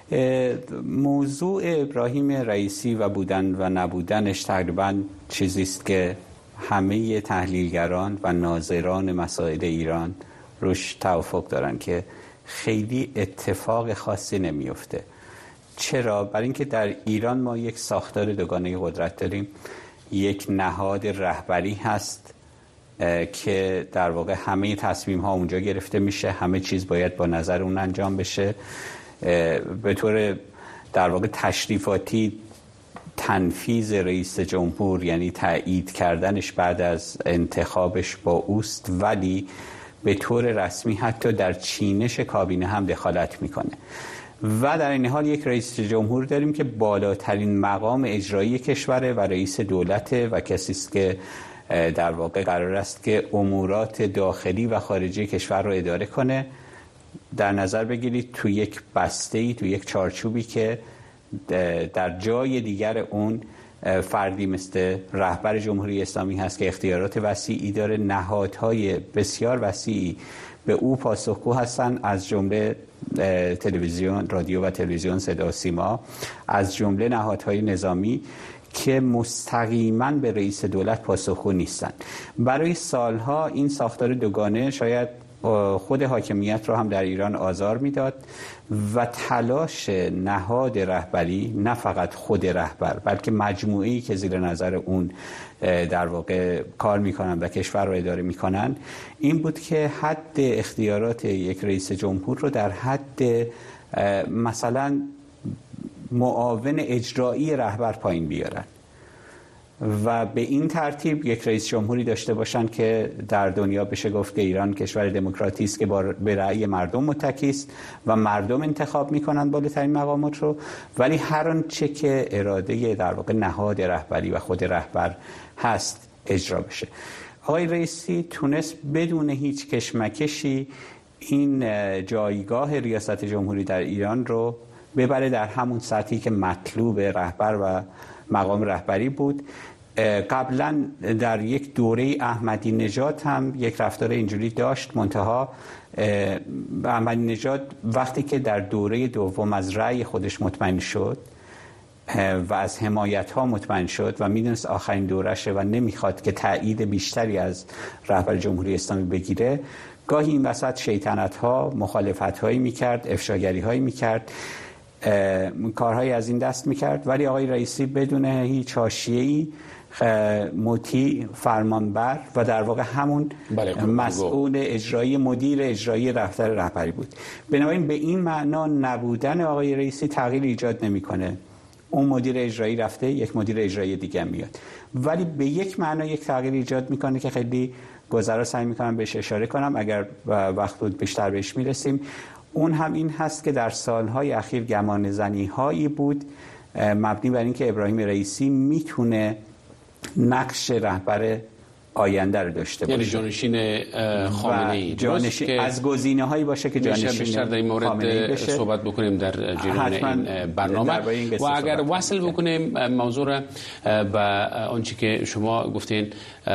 موضوع ابراهیم رئیسی و بودن و نبودنش تقریباً چیزی است که همه تحلیلگران و ناظران مسائل ایران روش توافق دارن که خیلی اتفاق خاصی نمیفته. چرا؟ برای اینکه در ایران ما یک ساختار دوگانه قدرت داریم. یک نهاد رهبری هست که در واقع همه تصمیم ها اونجا گرفته میشه، همه چیز باید با نظر اون انجام بشه. به طور در واقع تشریفاتی تنفیذ رئیس جمهور یعنی تایید کردنش بعد از انتخابش با اوست، ولی به طور رسمی حتی در چینش کابینه هم دخالت میکنه. و در این حال یک رئیس جمهور داریم که بالاترین مقام اجرایی کشوره و رئیس دولته و کسی است که در واقع قرار است که امورات داخلی و خارجی کشور رو اداره کنه. در نظر بگیرید تو یک بسته‌ای، تو یک چارچوبی که در جای دیگر اون فردی مثل رهبر جمهوری اسلامی هست که اختیارات وسیعی داره، نهادهای بسیار وسیعی به او پاسخگو هستن، از جمله تلویزیون، رادیو و تلویزیون، صدا و سیما، از جمله نهادهای نظامی که مستقیما به رئیس دولت پاسخگو نیستن. برای سالها این ساختار دوگانه شاید خود حاکمیت رو هم در ایران آزار میداد و تلاش نهاد رهبری، نه فقط خود رهبر بلکه مجموعه‌ای که زیر نظر اون در واقع کار میکنن و کشور رو اداره میکنن، این بود که حد اختیارات یک رئیس جمهور رو در حد مثلا معاون اجرایی رهبر پایین بیارن و به این ترتیب یک رئیس جمهوری داشته باشن که در دنیا بشه گفت که ایران کشور دموکراتی است که به رأی مردم متکی است و مردم انتخاب میکنن بالاترین مقامات رو، ولی هر آنچه که اراده در واقع نهاد رهبری و خود رهبر هست اجرا بشه. آقای رئیسی تونست بدون هیچ کشمکشی این جایگاه ریاست جمهوری در ایران رو ببره در همون سطحی که مطلوب رهبر و مقام رهبری بود. قبلا در یک دوره احمدی نژاد هم یک رفتار اینجوری داشت، منتها احمدی نژاد وقتی که در دوره دوم از رأی خودش مطمئن شد و از حمایت ها مطمئن شد و میدونست آخرین دورشه و نمیخواد که تایید بیشتری از رهبر جمهوری اسلامی بگیره، گاهی این وسط شیطنت ها، مخالفت هایی میکرد، افشاگری هایی میکرد، کارهایی از این دست میکرد، ولی آقای رئیسی بدون هیچ حاشیه‌ای مطیع، فرمانبر و در واقع همون مسئول اجرایی، مدیر اجرایی دفتر رهبری بود. بنابراین به این معنا نبودن آقای رئیسی تغییر ایجاد نمیکنه. اون مدیر اجرایی رفته، یک مدیر اجرایی دیگه میاد، ولی به یک معنا یک تغییر ایجاد میکنه که خیلی گذرا سعی میکنم بهش اشاره کنم، اگر وقت بود بیشتر بهش میرسیم. اون هم این هست که در سالهای اخیر گمانه‌زنی هایی بود مبنی بر اینکه ابراهیم رئیسی میتونه نقش رهبر آینده رو داشته باشه، یعنی جانشین خامنه‌ای، جانشین از گزینه‌هایی باشه که جانشین بیشتر در این مورد صحبت بکنیم در جریان این برنامه. و اگر وصل بکنیم موضوع را به آنچه که شما گفتین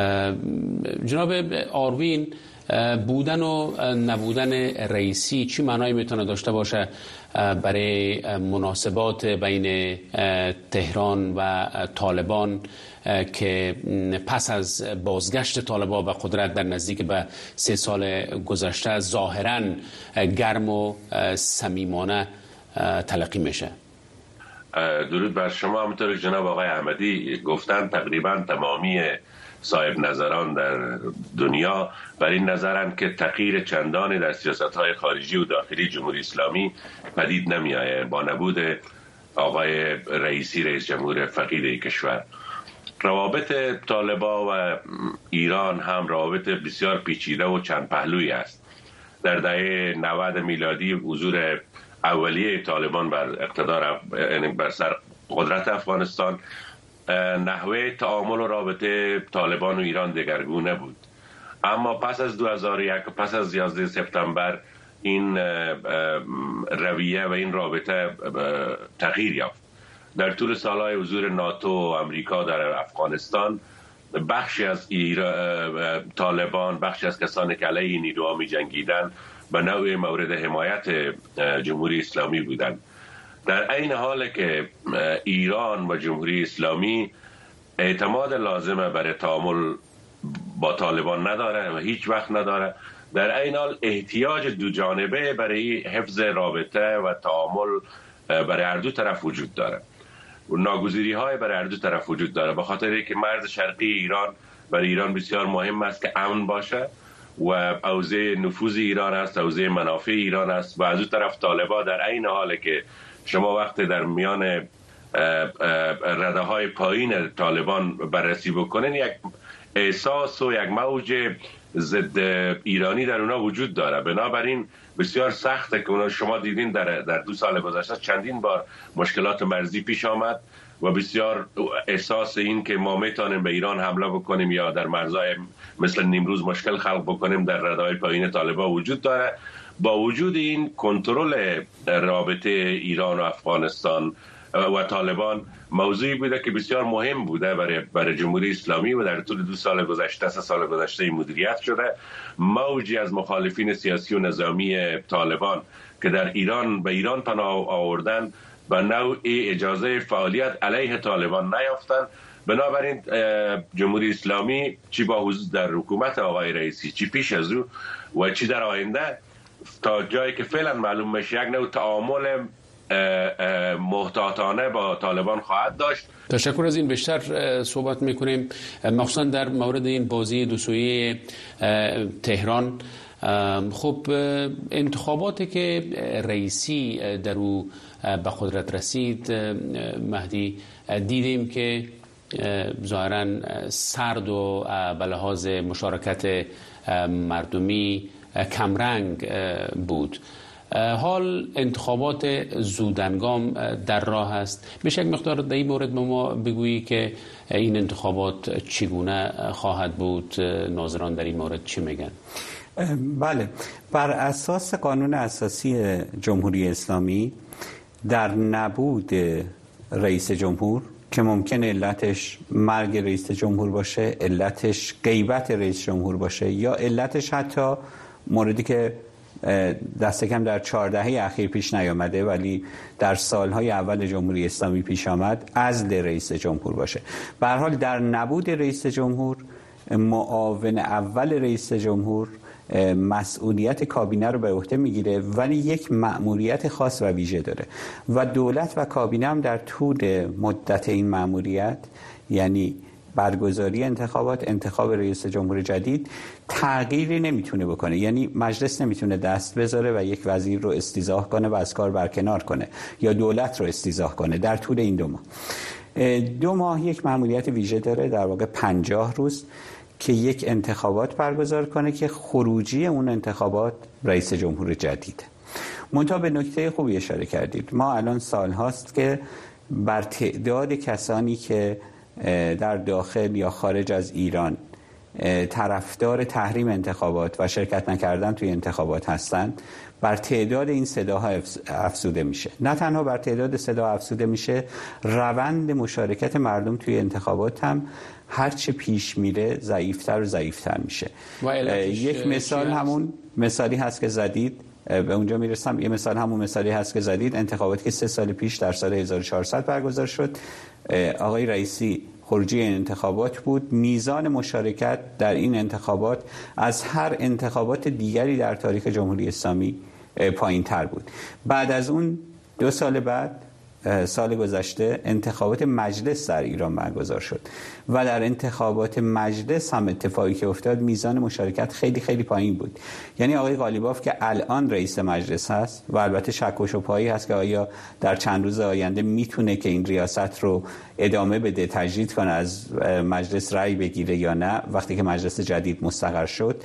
جناب آروین، بودن و نبودن رئیسی چی معنایی میتونه داشته باشه برای مناسبات بین تهران و طالبان که پس از بازگشت طالبان به قدرت در نزدیک به 3 سال گذشته ظاهراً گرم و صمیمانه تلقی میشه؟ درود بر شما. همونطور جناب آقای احمدی گفتن تقریبا تمامی صاحب نظران در دنیا بر این نظرند که تغییر چندانی در سیاست‌های خارجی و داخلی جمهوری اسلامی پدید نمی‌آید با نبود آقای رئیسی، رئیس جمهور فقید کشور. روابط طالبان و ایران هم روابط بسیار پیچیده و چند پهلویی است. در دهه 90 میلادی حضور اولیه طالبان بر اقتدار، یعنی بر سر قدرت افغانستان، نحوه تعامل و رابطه طالبان و ایران دگرگونه بود. اما پس از 2001، پس از 11 سپتامبر، این رویه و این رابطه تغییر یافت. در طول سالهای حضور ناتو و امریکا در افغانستان، بخشی از طالبان، بخشی از کسانی که علیه نیروها می جنگیدن به نوع مورد حمایت جمهوری اسلامی بودند. در این حال که ایران و جمهوری اسلامی اعتماد لازمه برای تعامل با طالبان نداره و هیچ وقت نداره، در این حال احتیاج دو جانبه برای حفظ رابطه و تعامل برای هر دو طرف وجود داره. ناگزیری های برای هر دو طرف وجود داره، به خاطر اینکه مرز شرقی ایران برای ایران بسیار مهم است که امن باشه و حوزه نفوذ ایران است، حوزه منافع ایران است، و از اون طرف طالبان در این حاله که شما وقتی در میان رده های پایین طالبان بررسی بکنین، یک احساس و یک موج ضد ایرانی در اونا وجود داره. بنابراین بسیار سخته که شما دیدین در 2 سال گذشته چندین بار مشکلات مرزی پیش آمد و بسیار احساس این که ما میتونیم به ایران حمله بکنیم یا در مرزهای مثل نیمروز مشکل خلق بکنیم در رده‌های پایین طالبان وجود داره. با وجود این کنترل رابطه ایران و افغانستان و طالبان موضوعی بوده که بسیار مهم بوده برای جمهوری اسلامی و در طول 2 سال گذشته، 3 سال گذشته مدیریت شده. موجی از مخالفین سیاسی و نظامی طالبان که در ایران به ایران پناه آوردن به نوعی اجازه فعالیت علیه طالبان نیافتند. بنابراین جمهوری اسلامی چی با حضور در حکومت آقای رئیسی، چی پیش از او و چی در آینده، تا جایی که فعلا معلوم میشه یک نوع تعامل محتاطانه با طالبان خواهد داشت. تشکر از این. بیشتر صحبت میکنیم مخصوصا در مورد این بازی دو سویه تهران. خب انتخاباتی که رئیسی در او به قدرت رسید، مهدی، دیدیم که ظاهرا سرد و به لحاظ مشارکت مردمی کمرنگ بود. حال انتخابات زودهنگام در راه است. بشه یک مقدار در این مورد ما بگویی که این انتخابات چگونه خواهد بود؟ ناظران در این مورد چی میگن؟ بله، بر اساس قانون اساسی جمهوری اسلامی در نبود رئیس جمهور که ممکن علتش مرگ رئیس جمهور باشه، علتش غیبت رئیس جمهور باشه، یا علتش حتی موردی که دست کم در 4 دهه اخیر پیش نیامده ولی در سالهای اول جمهوری اسلامی پیش آمد، عزل رئیس جمهور باشه. به هر حال در نبود رئیس جمهور، معاون اول رئیس جمهور مسئولیت کابینه رو به عهده میگیره، ولی یک مأموریت خاص و ویژه داره و دولت و کابینه هم در طول مدت این مأموریت، یعنی برگزاری انتخاب رئیس جمهور جدید تغییری نمیتونه بکنه. یعنی مجلس نمیتونه دست بذاره و یک وزیر رو استیضاح کنه و از کار برکنار کنه یا دولت رو استیضاح کنه در طول این 2 ماه. 2 ماه یک مأموریت ویژه داره، در واقع 50 روز که یک انتخابات برگزار کنه که خروجی اون انتخابات رئیس جمهور جدید. منتها به نکته خوبی اشاره کردید. ما الان سال هاست که بر تعداد کسانی که در داخل یا خارج از ایران طرفدار تحریم انتخابات و شرکت نکردن توی انتخابات هستند، بر تعداد این صداها افزوده میشه. نه تنها بر تعداد صدا افزوده میشه، روند مشارکت مردم توی انتخابات هم هرچه پیش میره ضعیفتر و ضعیفتر میشه. یک مثال همون مثالی هست که زدید، به اونجا میرسم. یه مثال همون مثالی هست که زدید، انتخاباتی که 3 سال پیش در سال 1400 برگزار شد، آقای رئیسی خروجی این انتخابات بود. میزان مشارکت در این انتخابات از هر انتخابات دیگری در تاریخ جمهوری اسلامی پایین تر بود. بعد از اون 2 سال بعد، سال گذشته، انتخابات مجلس در ایران برگزار شد و در انتخابات مجلس هم اتفاقی که افتاد میزان مشارکت خیلی خیلی پایین بود. یعنی آقای قالیباف که الان رئیس مجلس هست و البته شک و شبهه‌ای هست که آیا در چند روز آینده میتونه که این ریاست رو ادامه بده، تجدید کنه، از مجلس رأی بگیره یا نه، وقتی که مجلس جدید مستقر شد،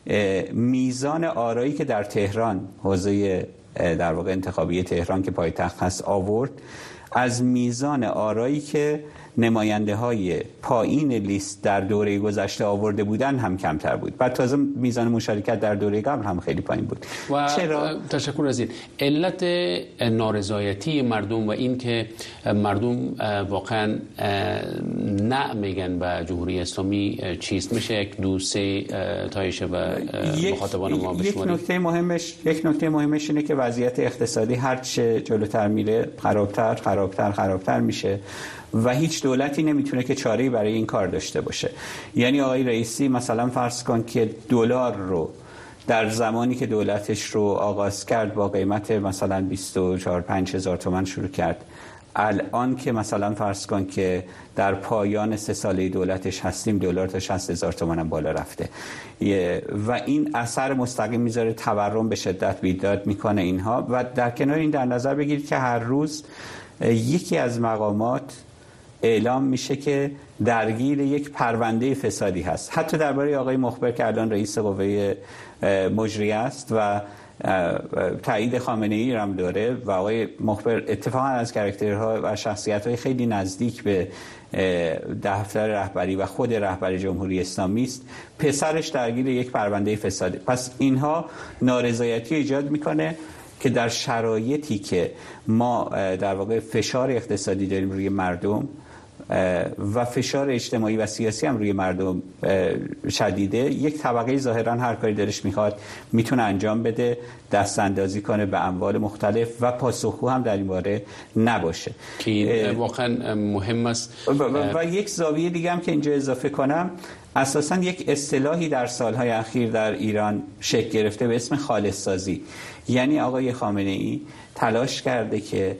میزان آرایی که در تهران، حوزه در واقع انتخابی تهران که پایتخت هست، آورد، از میزان آرایی که نماینده های پایین لیست در دوره گذشته آورده بودن هم کمتر بود. بعد تازه میزان مشارکت در دوره قبل هم خیلی پایین بود. و چرا؟ تشکر از این. علت نارضایتی مردم و این که مردم واقعا نه میگن به جمهوری اسلامی چیست؟ میشه 1 2 3 تایشه و مخاطبان ما بشماریم. یک نکته مهمش اینه که وضعیت اقتصادی هرچه جلوتر میره خرابتر میشه و هیچ دولتی نمیتونه که چاره‌ای برای این کار داشته باشه. یعنی آقای رئیسی مثلا فرض کن که دلار رو در زمانی که دولتش رو آغاز کرد با قیمت مثلا 24-25 هزار تومان شروع کرد، الان که مثلا فرض کن که در پایان 3 ساله دولتش هستیم، دلار تا 60,000 تومان هم بالا رفته و این اثر مستقیم میذاره، تورم به شدت بیداد میکنه اینها. و در کنار این در نظر بگیرید که هر روز یکی از مقامات اعلام میشه که درگیر یک پرونده فسادی هست، حتی درباره آقای مخبر که الان رئیس قوه مجریه است و تایید خامنه‌ای هم داره و آقای مخبر اتفاقا از کاراکترها و شخصیت‌های خیلی نزدیک به دفتر رهبری و خود رهبر جمهوری اسلامی است. پسرش درگیر یک پرونده فسادی. پس اینها نارضایتی ایجاد میکنه که در شرایطی که ما در واقع فشار اقتصادی داریم روی مردم و فشار اجتماعی و سیاسی هم روی مردم شدیده، یک طبقه ظاهرا هر کاری دلش میخواد میتونه انجام بده، دست اندازی کنه به اموال مختلف و پاسخگو هم در این باره نباشه که واقعا مهم است. و یک زاویه دیگه هم که اینجا اضافه کنم، اساساً یک اصطلاحی در سالهای اخیر در ایران شکل گرفته به اسم خالص سازی. یعنی آقای خامنه‌ای تلاش کرده که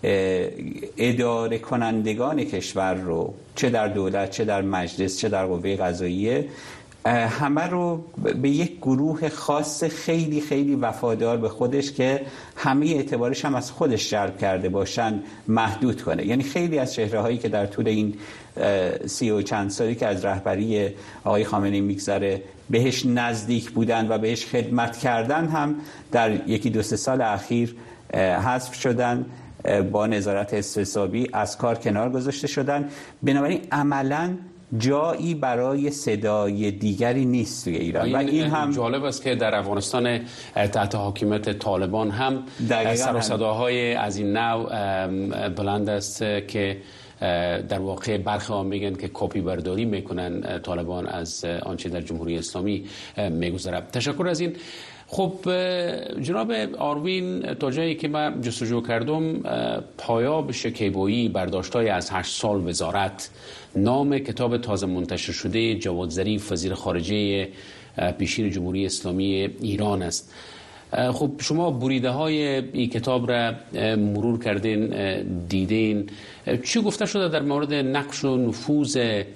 اداره کنندگان کشور رو، چه در دولت، چه در مجلس، چه در قوه قضاییه، همه رو به یک گروه خاص خیلی خیلی وفادار به خودش که همه اعتبارش هم از خودش جلب کرده باشن محدود کنه. یعنی خیلی از چهره‌هایی که در طول این 30 و چند سالی که از رهبری آقای خامنه‌ای میگذره بهش نزدیک بودن و بهش خدمت کردن هم در 1-2 سال اخیر حذف شدن، با نظارت احتسابی از کار کنار گذاشته شدن. بنابراین عملاً جایی برای صدای دیگری نیست توی ایران. و این هم جالب است که در افغانستان تحت حاکمیت طالبان هم سر و صداهای از این نوع بلند است که در واقع برخی ها میگن که کپی برداری میکنن طالبان از آنچه در جمهوری اسلامی میگذره. تشکر از این. خب جناب آروین، تا جایی که من جستجو کردم، پایاب شکیبایی برداشت‌های از 8 سال وزارت، نام کتاب تازه منتشر شده جواد ظریف وزیر خارجه پیشین جمهوری اسلامی ایران است. خب شما بریده های این کتاب را مرور کردین، دیدین، چی گفته شده در مورد نقش و نفوذ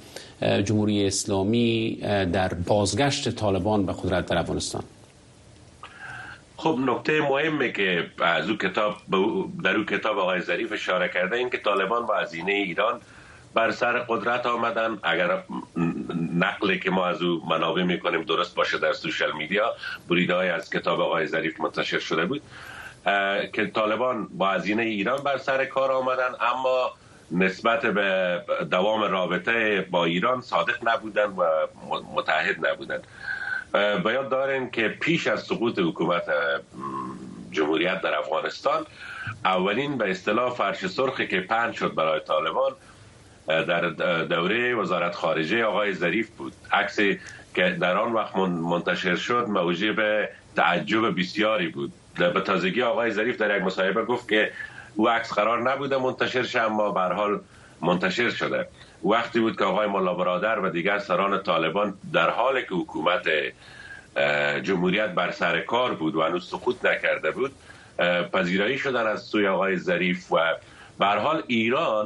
جمهوری اسلامی در بازگشت طالبان به قدرت در افغانستان؟ خب نکته مهمه که از در اون کتاب آقای ظریف اشاره کرده این که طالبان با هزینه ایران بر سر قدرت آمدن. اگر نقلی که ما از او منابع میکنیم درست باشه، در سوشال میدیا بریده‌ای از کتاب آقای ظریف منتشر شده بود که طالبان با هزینه ایران بر سر کار آمدن، اما نسبت به دوام رابطه با ایران صادق نبودن و متحد نبودن. باید دارین که پیش از سقوط حکومت جمهوریت در افغانستان، اولین به اصطلاح فرش سرخی که پهن شد برای طالبان در دوره وزارت خارجه آقای ظریف بود. عکسی که در آن وقت منتشر شد موجب تعجب بسیاری بود. به تازگی آقای ظریف در یک مصاحبه گفت که او عکس قرار نبوده منتشر شه، اما به هر حال منتشر شده. وقتی بود که آقای ملا برادر و دیگر سران طالبان در حالی که حکومت جمهوریت بر سر کار بود و هنوز سقوط نکرده بود پذیرایی شدن از سوی آقای ظریف. و به هر حال ایران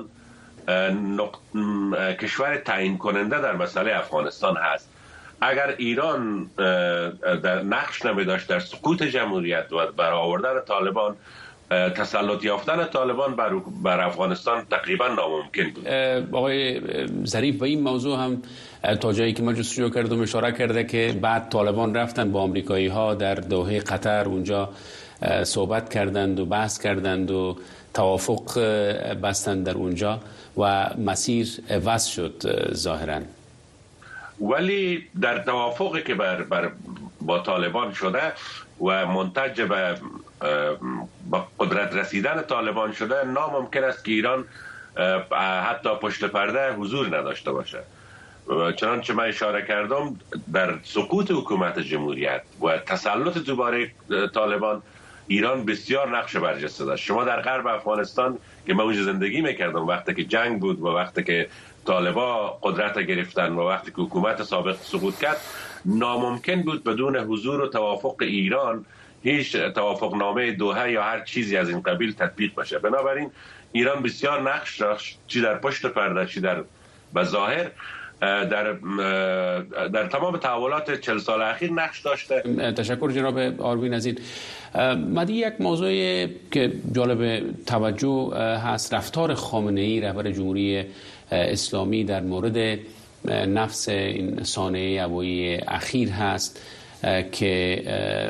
کشور تعیین کننده در مسئله افغانستان هست. اگر ایران در نقش نمی داشت در سقوط جمهوریت و برآوردن طالبان، تسلط یافتن طالبان بر افغانستان تقریبا ناممکن بود. آقای ظریف و این موضوع هم تا جایی که من جستجو کردم اشاره کرده که بعد طالبان رفتن با آمریکایی ها در دوحه قطر اونجا صحبت کردند و بحث کردند و توافق بستند در اونجا و مسیر عوض شد ظاهرا. ولی در توافقی که با طالبان شده و منتج به قدرت رسیدن طالبان شده، ناممکن است که ایران حتی پشت پرده حضور نداشته باشه. چنانچه من اشاره کردم در سقوط حکومت جمهوریت و تسلط دوباره طالبان، ایران بسیار نقش برجسته داشت. شما در غرب افغانستان که من اونجا زندگی میکردم، وقتی که جنگ بود و وقتی که طالبا قدرت گرفتن و وقتی که حکومت سابق سقوط کرد، ناممکن بود بدون حضور و توافق ایران هیچ توافقنامه دوحه یا هر چیزی از این قبیل تطبیق بشه. بنابراین ایران بسیار نقش داشت، چی در پشت پرده چی در بظاهر، در تمام تحولات 40 سال اخیر نقش داشته. تشکر جناب آروین عزیز. مدی یک موضوع که جالب توجه هست، رفتار خامنه‌ای رهبر جمهوری اسلامی در مورد نفس این سانحه هوایی اخیر هست که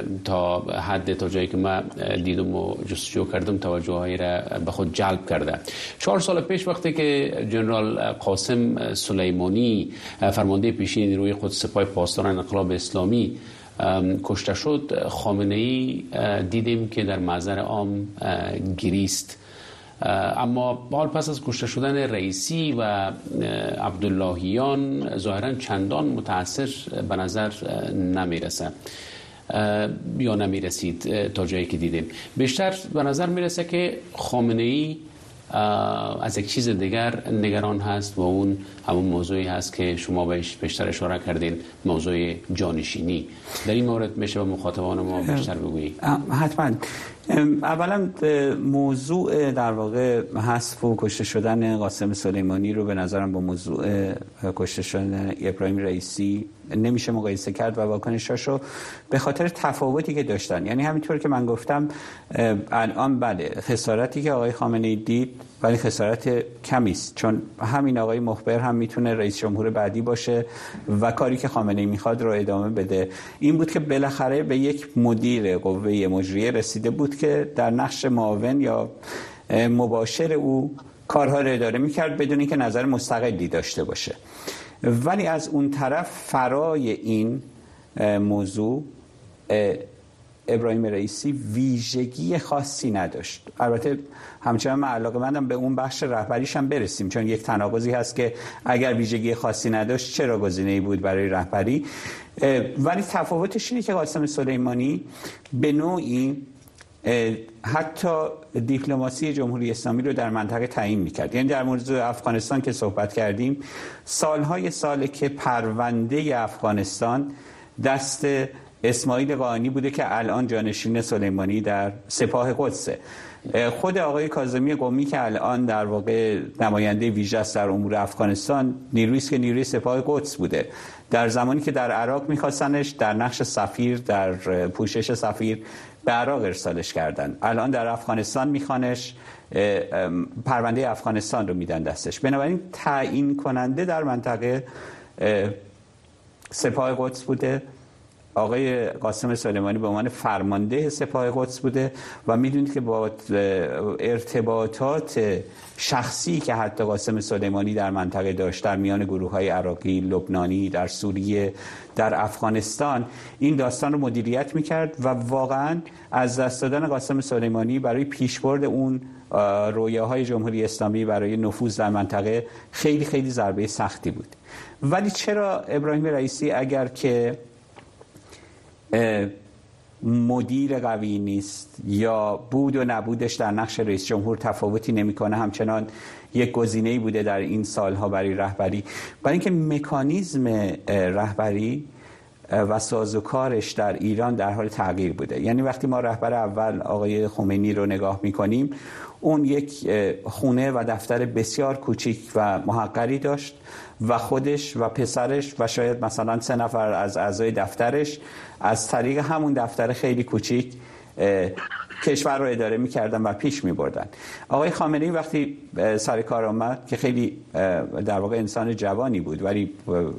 تا جایی که من دیدم و جستجو کردم توجه هایی را به خود جلب کرده. 4 سال پیش وقتی که جنرال قاسم سلیمانی فرمانده پیشین نیروی قدس سپاه پاسداران انقلاب اسلامی کشته شد، خامنه‌ای دیدیم که در محضر عام گریست. اما حال پس از کشته شدن رئیسی و عبداللهیان ظاهرا چندان متأثر به نظر نمیرسه یا نمیرسید تا جایی که دیدیم. بیشتر به نظر میرسه که خامنه‌ای از یک چیز دیگر نگران هست و اون همون موضوعی هست که شما بهش بیشتر اشاره کردین، موضوع جانشینی. در این مورد میشه به مخاطبان ما بیشتر بگویید؟ حتما. اولا موضوع در واقع حذف و کشته شدن قاسم سلیمانی رو به نظرم با موضوع کشته شدن ابراهیم رئیسی نمیشه مقایسه کرد و واکنشاشو به خاطر تفاوتی که داشتن. یعنی همینطور که من گفتم الان بله خسارتی که آقای خامنه‌ای دید ولی خسارت کمی است، چون همین آقای مخبر هم میتونه رئیس جمهور بعدی باشه و کاری که خامنه‌ای میخواد رو ادامه بده. این بود که بالاخره به یک مدیر قوه مجریه رسیده بود که در نقش معاون یا مباشر او کارها رو اداره میکرد بدون اینکه نظر مستقلی داشته باشه. ولی از اون طرف فرای این موضوع ابراهیم رئیسی ویژگی خاصی نداشت. البته همچنان من علاقه‌مندم به اون بخش رهبریش هم برسیم، چون یک تناقضی هست که اگر ویژگی خاصی نداشت چرا گزینه‌ای بود برای رهبری. ولی تفاوتش اینه که قاسم سلیمانی به نوعی حتی دیپلماسی جمهوری اسلامی رو در منطقه تعیین می‌کرد. یعنی در مورد افغانستان که صحبت کردیم، سالهای ساله که پرونده افغانستان دست اسماعیل قائنی بوده که الان جانشین سلیمانی در سپاه قدسه. خود آقای کاظمی قمی که الان در واقع نماینده ویژه است در امور افغانستان، نیرویی است که نیروی سپاه قدس بوده. در زمانی که در عراق می‌خواستنش در نقش سفیر، در پوشش سفیر به عراق ارسالش کردن. الان در افغانستان میخوانش، پرونده افغانستان رو میدن دستش. بنابراین تعیین کننده در منطقه سپاه قدس بوده. آقای قاسم سلیمانی به عنوان فرمانده سپاه قدس بوده و میدونید که با ارتباطات شخصی که حتی قاسم سلیمانی در منطقه داشت در میان گروه‌های عراقی، لبنانی، در سوریه، در افغانستان، این داستان رو مدیریت میکرد و واقعا از دست دادن قاسم سلیمانی برای پیشبرد اون رویاهای جمهوری اسلامی برای نفوذ در منطقه خیلی خیلی ضربه سختی بود. ولی چرا ابراهیم رئیسی اگر که مدیر قوی نیست یا بود و نبودش در نقش رئیس جمهور تفاوتی نمیکنه، همچنان یک گزینه‌ای بوده در این سالها برای رهبری؟ برای اینکه مکانیزم رهبری و سازوکارش در ایران در حال تغییر بوده. یعنی وقتی ما رهبر اول آقای خمینی رو نگاه میکنیم، اون یک خونه و دفتر بسیار کوچیک و محقری داشت و خودش و پسرش و شاید مثلا 3 نفر از اعضای دفترش از طریق همون دفتر خیلی کوچیک کشور رو اداره می‌کردن و پیش می‌بردن. آقای خامنه‌ای وقتی سر کار آمد که خیلی در واقع انسان جوانی بود، ولی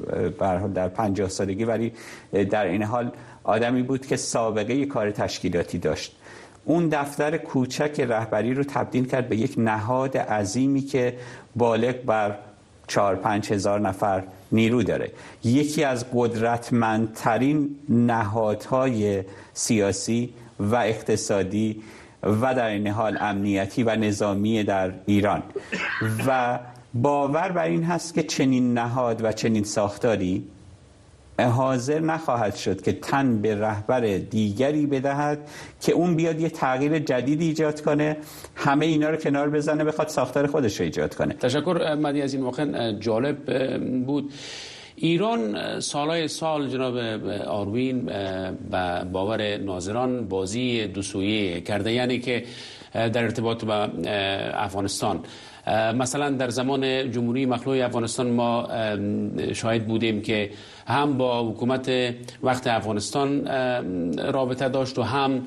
در 50 سالگی، ولی در این حال آدمی بود که سابقه کار تشکیلاتی داشت. اون دفتر کوچک رهبری رو تبدیل کرد به یک نهاد عظیمی که بالغ بر 4-5 هزار نفر نیرو داره. یکی از قدرتمندترین نهادهای سیاسی و اقتصادی و در این حال امنیتی و نظامی در ایران. و باور بر این هست که چنین نهاد و چنین ساختاری حاضر نخواهد شد که تن به رهبر دیگری بدهد که اون بیاد یه تغییر جدیدی ایجاد کنه، همه اینا رو کنار بزنه، بخواد ساختار خودش رو ایجاد کنه. تشکر مهدی از این واقعا جالب بود. ایران سالهای سال جناب آروین و باور ناظران بازی دو سویه کرده، یعنی که در ارتباط با افغانستان مثلا در زمان جمهوری مخلوع افغانستان ما شاهد بودیم که هم با حکومت وقت افغانستان رابطه داشت و هم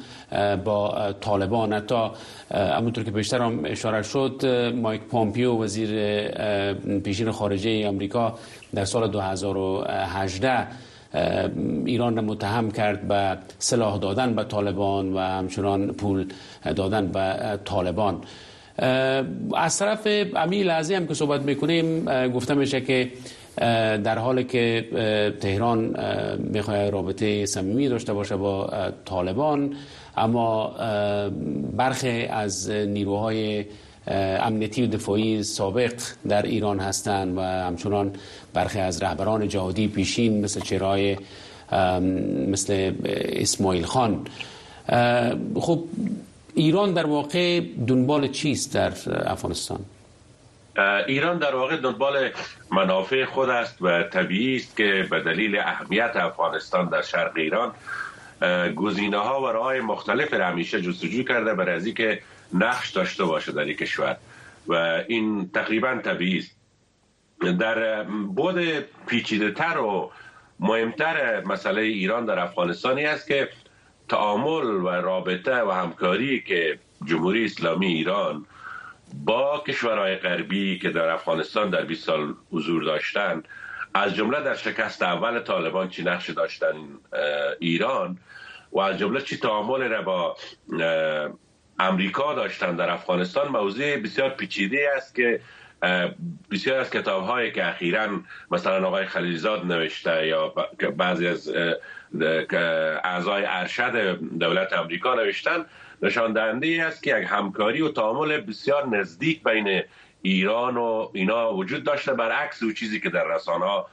با طالبان. حتی همونطور که بیشتر هم اشاره شد، مایک پامپیو وزیر پیشین خارجه آمریکا در سال 2018 ایران را متهم کرد به سلاح دادن به طالبان و همچنان پول دادن به طالبان. از طرف امیل لحظه هم که صحبت میکنیم گفته میشه که در حالی که تهران میخواد رابطه صمیمی داشته باشه با طالبان، اما برخی از نیروهای امنیتی و دفاعی سابق در ایران هستند و همچنان برخی از رهبران جهادی پیشین مثل چهره‌های مثل اسماعیل خان. خب ایران در واقع دنبال چیست در افغانستان؟ ایران در واقع دنبال منافع خود است و طبیعی است که به دلیل اهمیت افغانستان در شرق ایران گزینه‌ها و راه‌های مختلف را همیشه جستجو کرده برای از اینکه نقش داشته باشه در این کشور و این تقریبا طبیعی است. در بعد پیچیده‌تر و مهمتر مسئله ایران در افغانستانی است که تعامل و رابطه و همکاری که جمهوری اسلامی ایران با کشورهای غربی که در افغانستان در 20 سال حضور داشتن، از جمله در شکست اول طالبان چی نقش داشتن ایران و از جمله چی تعامل را با امریکا داشتن در افغانستان، موضوع بسیار پیچیده است که بسیار از کتاب‌هایی که اخیراً مثلا آقای خلیلزاد نوشته یا بعضی از اعضای ارشد دولت امریکا نوشتن نشان دهنده است که یک همکاری و تعامل بسیار نزدیک بین ایران و اینا وجود داشته، برعکس اون چیزی که در رسانه‌ها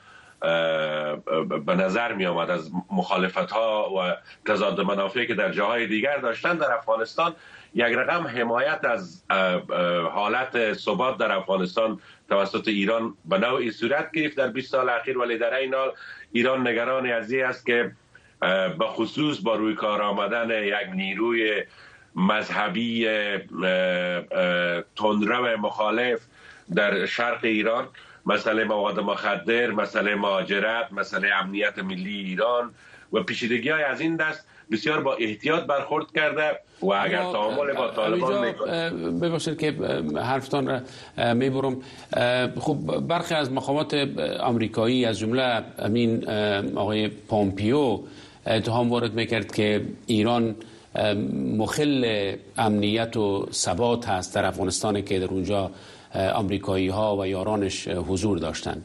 به نظر می آمد از مخالفت‌ها و تضاد منافعی که در جاهای دیگر داشتن. در افغانستان یک رقم حمایت از حالت ثبات در افغانستان توسط ایران به نوعی صورت گرفت در 20 سال اخیر، ولی در این حال ایران نگران از این است که به خصوص با روی کار آمدن یک نیروی مذهبی تندرو مخالف در شرق ایران، مسئله مواد مخدر، مسئله مهاجرت، مسئله امنیت ملی ایران و پیچیدگی های از این دست بسیار با احتیاط برخورد کرده و اگر تعامل با طالبان میکنه. ببخشید که حرفتان را میبرم. خب برخی از مقامات آمریکایی از جمله امین آقای پومپیو اتهام وارد میکرد که ایران مخل امنیت و ثبات هست در افغانستان که در اونجا آمریکایی ها و یارانش حضور داشتن.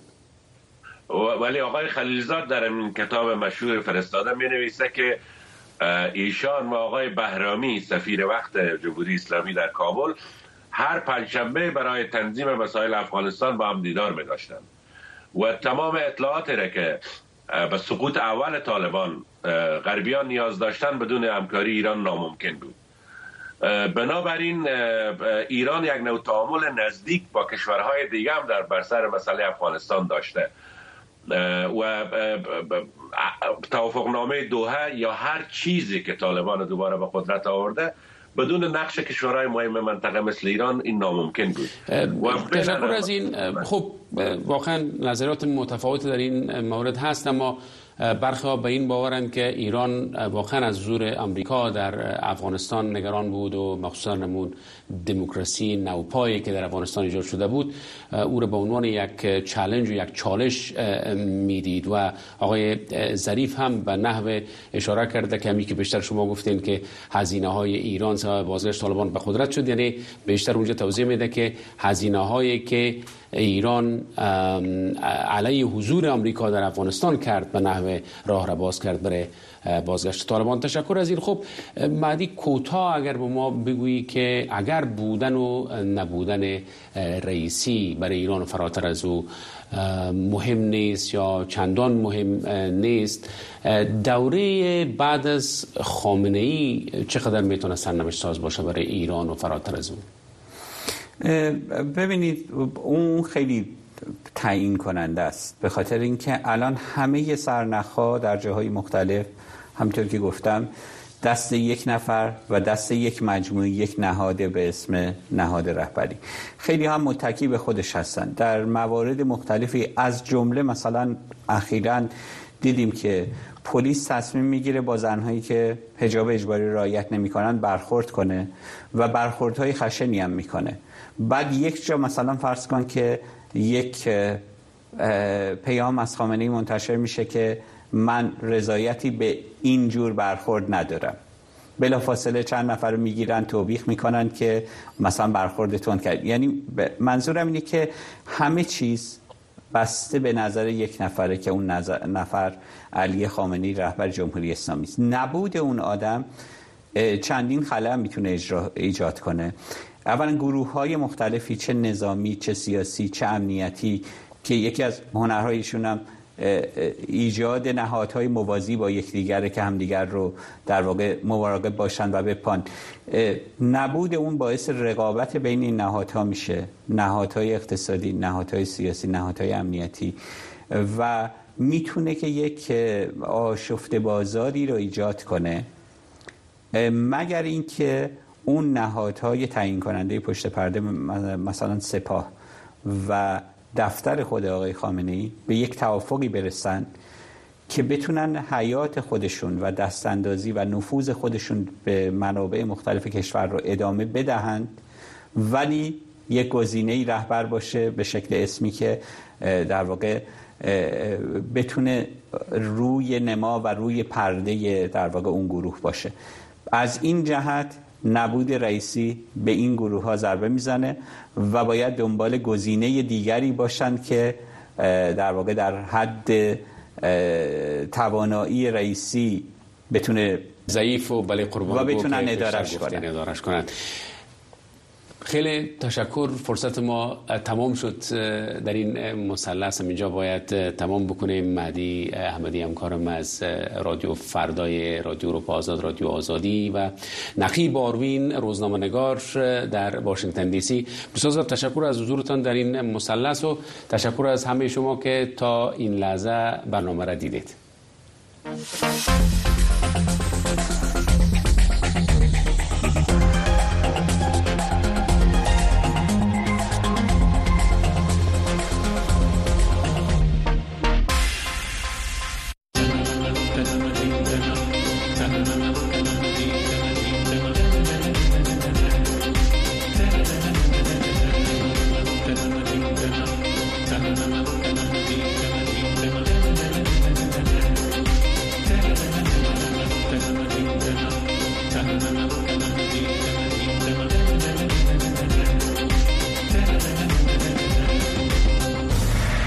ولی آقای خلیلزاد در این کتاب مشهور فرستاده می نویسه که ایشان و آقای بهرامی سفیر وقت جمهوری اسلامی در کابل هر پنجشنبه برای تنظیم مسائل افغانستان با هم دیدار می داشتن و تمام اطلاعاتی را که به سقوط اول طالبان غربیان نیاز داشتن بدون همکاری ایران ناممکن بود. بنابراین ایران یک نوع تعامل نزدیک با کشورهای دیگه هم در بر سر مسئله افغانستان داشته و توافقنامه دوحه یا هر چیزی که طالبان دوباره به قدرت آورده بدون نقش کشورهای مهم منطقه مثل ایران این ناممکن بود. تشکر از این. خب واقعا نظرات متفاوت در این مورد هست، اما برخی به این باورند که ایران واقعا از حضور آمریکا در افغانستان نگران بود و مخصوصا نمون دموکراسی نوپایی که در افغانستان ایجاد شده بود او را به عنوان یک چالش و یک چالش میدید و آقای ظریف هم به نحو اشاره کرده که همین که بیشتر شما گفتین که هزینه های ایران سبب بازگشت طالبان به قدرت شد، یعنی بیشتر اونجا توضیح میده که هزینه هایی که ایران علیه حضور آمریکا در افغانستان کرد به نحو راه را باز کرد برای بازگشت طالبان. تشکر از این. خب مهدی کوتاه اگر به ما بگویی که اگر بودن و نبودن رئیسی برای ایران و فراتر از او مهم نیست یا چندان مهم نیست، دوره بعد از خامنه ای چقدر میتونه سرنوشت ساز باشه برای ایران و فراتر از او؟ ببینید اون خیلی تعیین کننده است، به خاطر اینکه الان همه سرنخ‌ها در جاهای مختلف همونطور که گفتم دست یک نفر و دست یک مجموعه، یک نهاد به اسم نهاد رهبری، خیلی هم متکی به خودش هستن در موارد مختلفی. از جمله مثلا اخیراً دیدیم که پلیس تصمیم میگیره با زنهایی که حجاب اجباری رعایت نمیکنن برخورد کنه و برخوردهای خشنی هم میکنه. بعد یک جا مثلا فرض کن که یک پیام از خامنه‌ای منتشر میشه که من رضایتی به این جور برخورد ندارم، بلافاصله چند نفر رو میگیرن توبیخ میکنن که مثلا برخوردتون کرد. یعنی منظورم اینه که همه چیز بسته به نظر یک نفره که اون نفر علی خامنه‌ای رهبر جمهوری اسلامی است. نبود اون آدم چندین خلأ میتونه ایجاد کنه. اولا گروه‌های مختلفی، چه نظامی، چه سیاسی، چه امنیتی، که یکی از هنرهایشون هم ایجاد نهادهای موازی با یکدیگر که همدیگر رو در واقع مراقب باشن و بپان، نبود اون باعث رقابت بین این نهادها میشه، نهادهای اقتصادی، نهادهای سیاسی، نهادهای امنیتی، و میتونه که یک آشفته بازاری رو ایجاد کنه، مگر اینکه اون نهادهای تعیین کننده پشت پرده مثلا سپاه و دفتر خود آقای خامنه‌ای به یک توافقی برسن که بتونن حیات خودشون و دستاندازی و نفوذ خودشون به منابع مختلف کشور رو ادامه بدهند، ولی یک گزینه‌ای رهبر باشه به شکل اسمی که در واقع بتونه روی نما و روی پرده در واقع اون گروه باشه. از این جهت نبود رئیسی به این گروه ها ضربه میزنه و باید دنبال گزینه دیگری باشن که در واقع در حد توانایی رئیسی بتونه ضعیف و بله قربان و بتونن ادارش کنن. خیلی تشکر. فرصت ما تمام شد در این مثلث. اینجا باید تمام بکنیم. مهدی احمدی همکارم از رادیو فردای رادیو اروپا آزاد، رادیو آزادی، و نقیب آروین روزنامه‌نگار در واشنگتن دی سی. بسیار تشکر از حضورتان در این مثلث و تشکر از همه شما که تا این لحظه برنامه را دیدید. Thank you.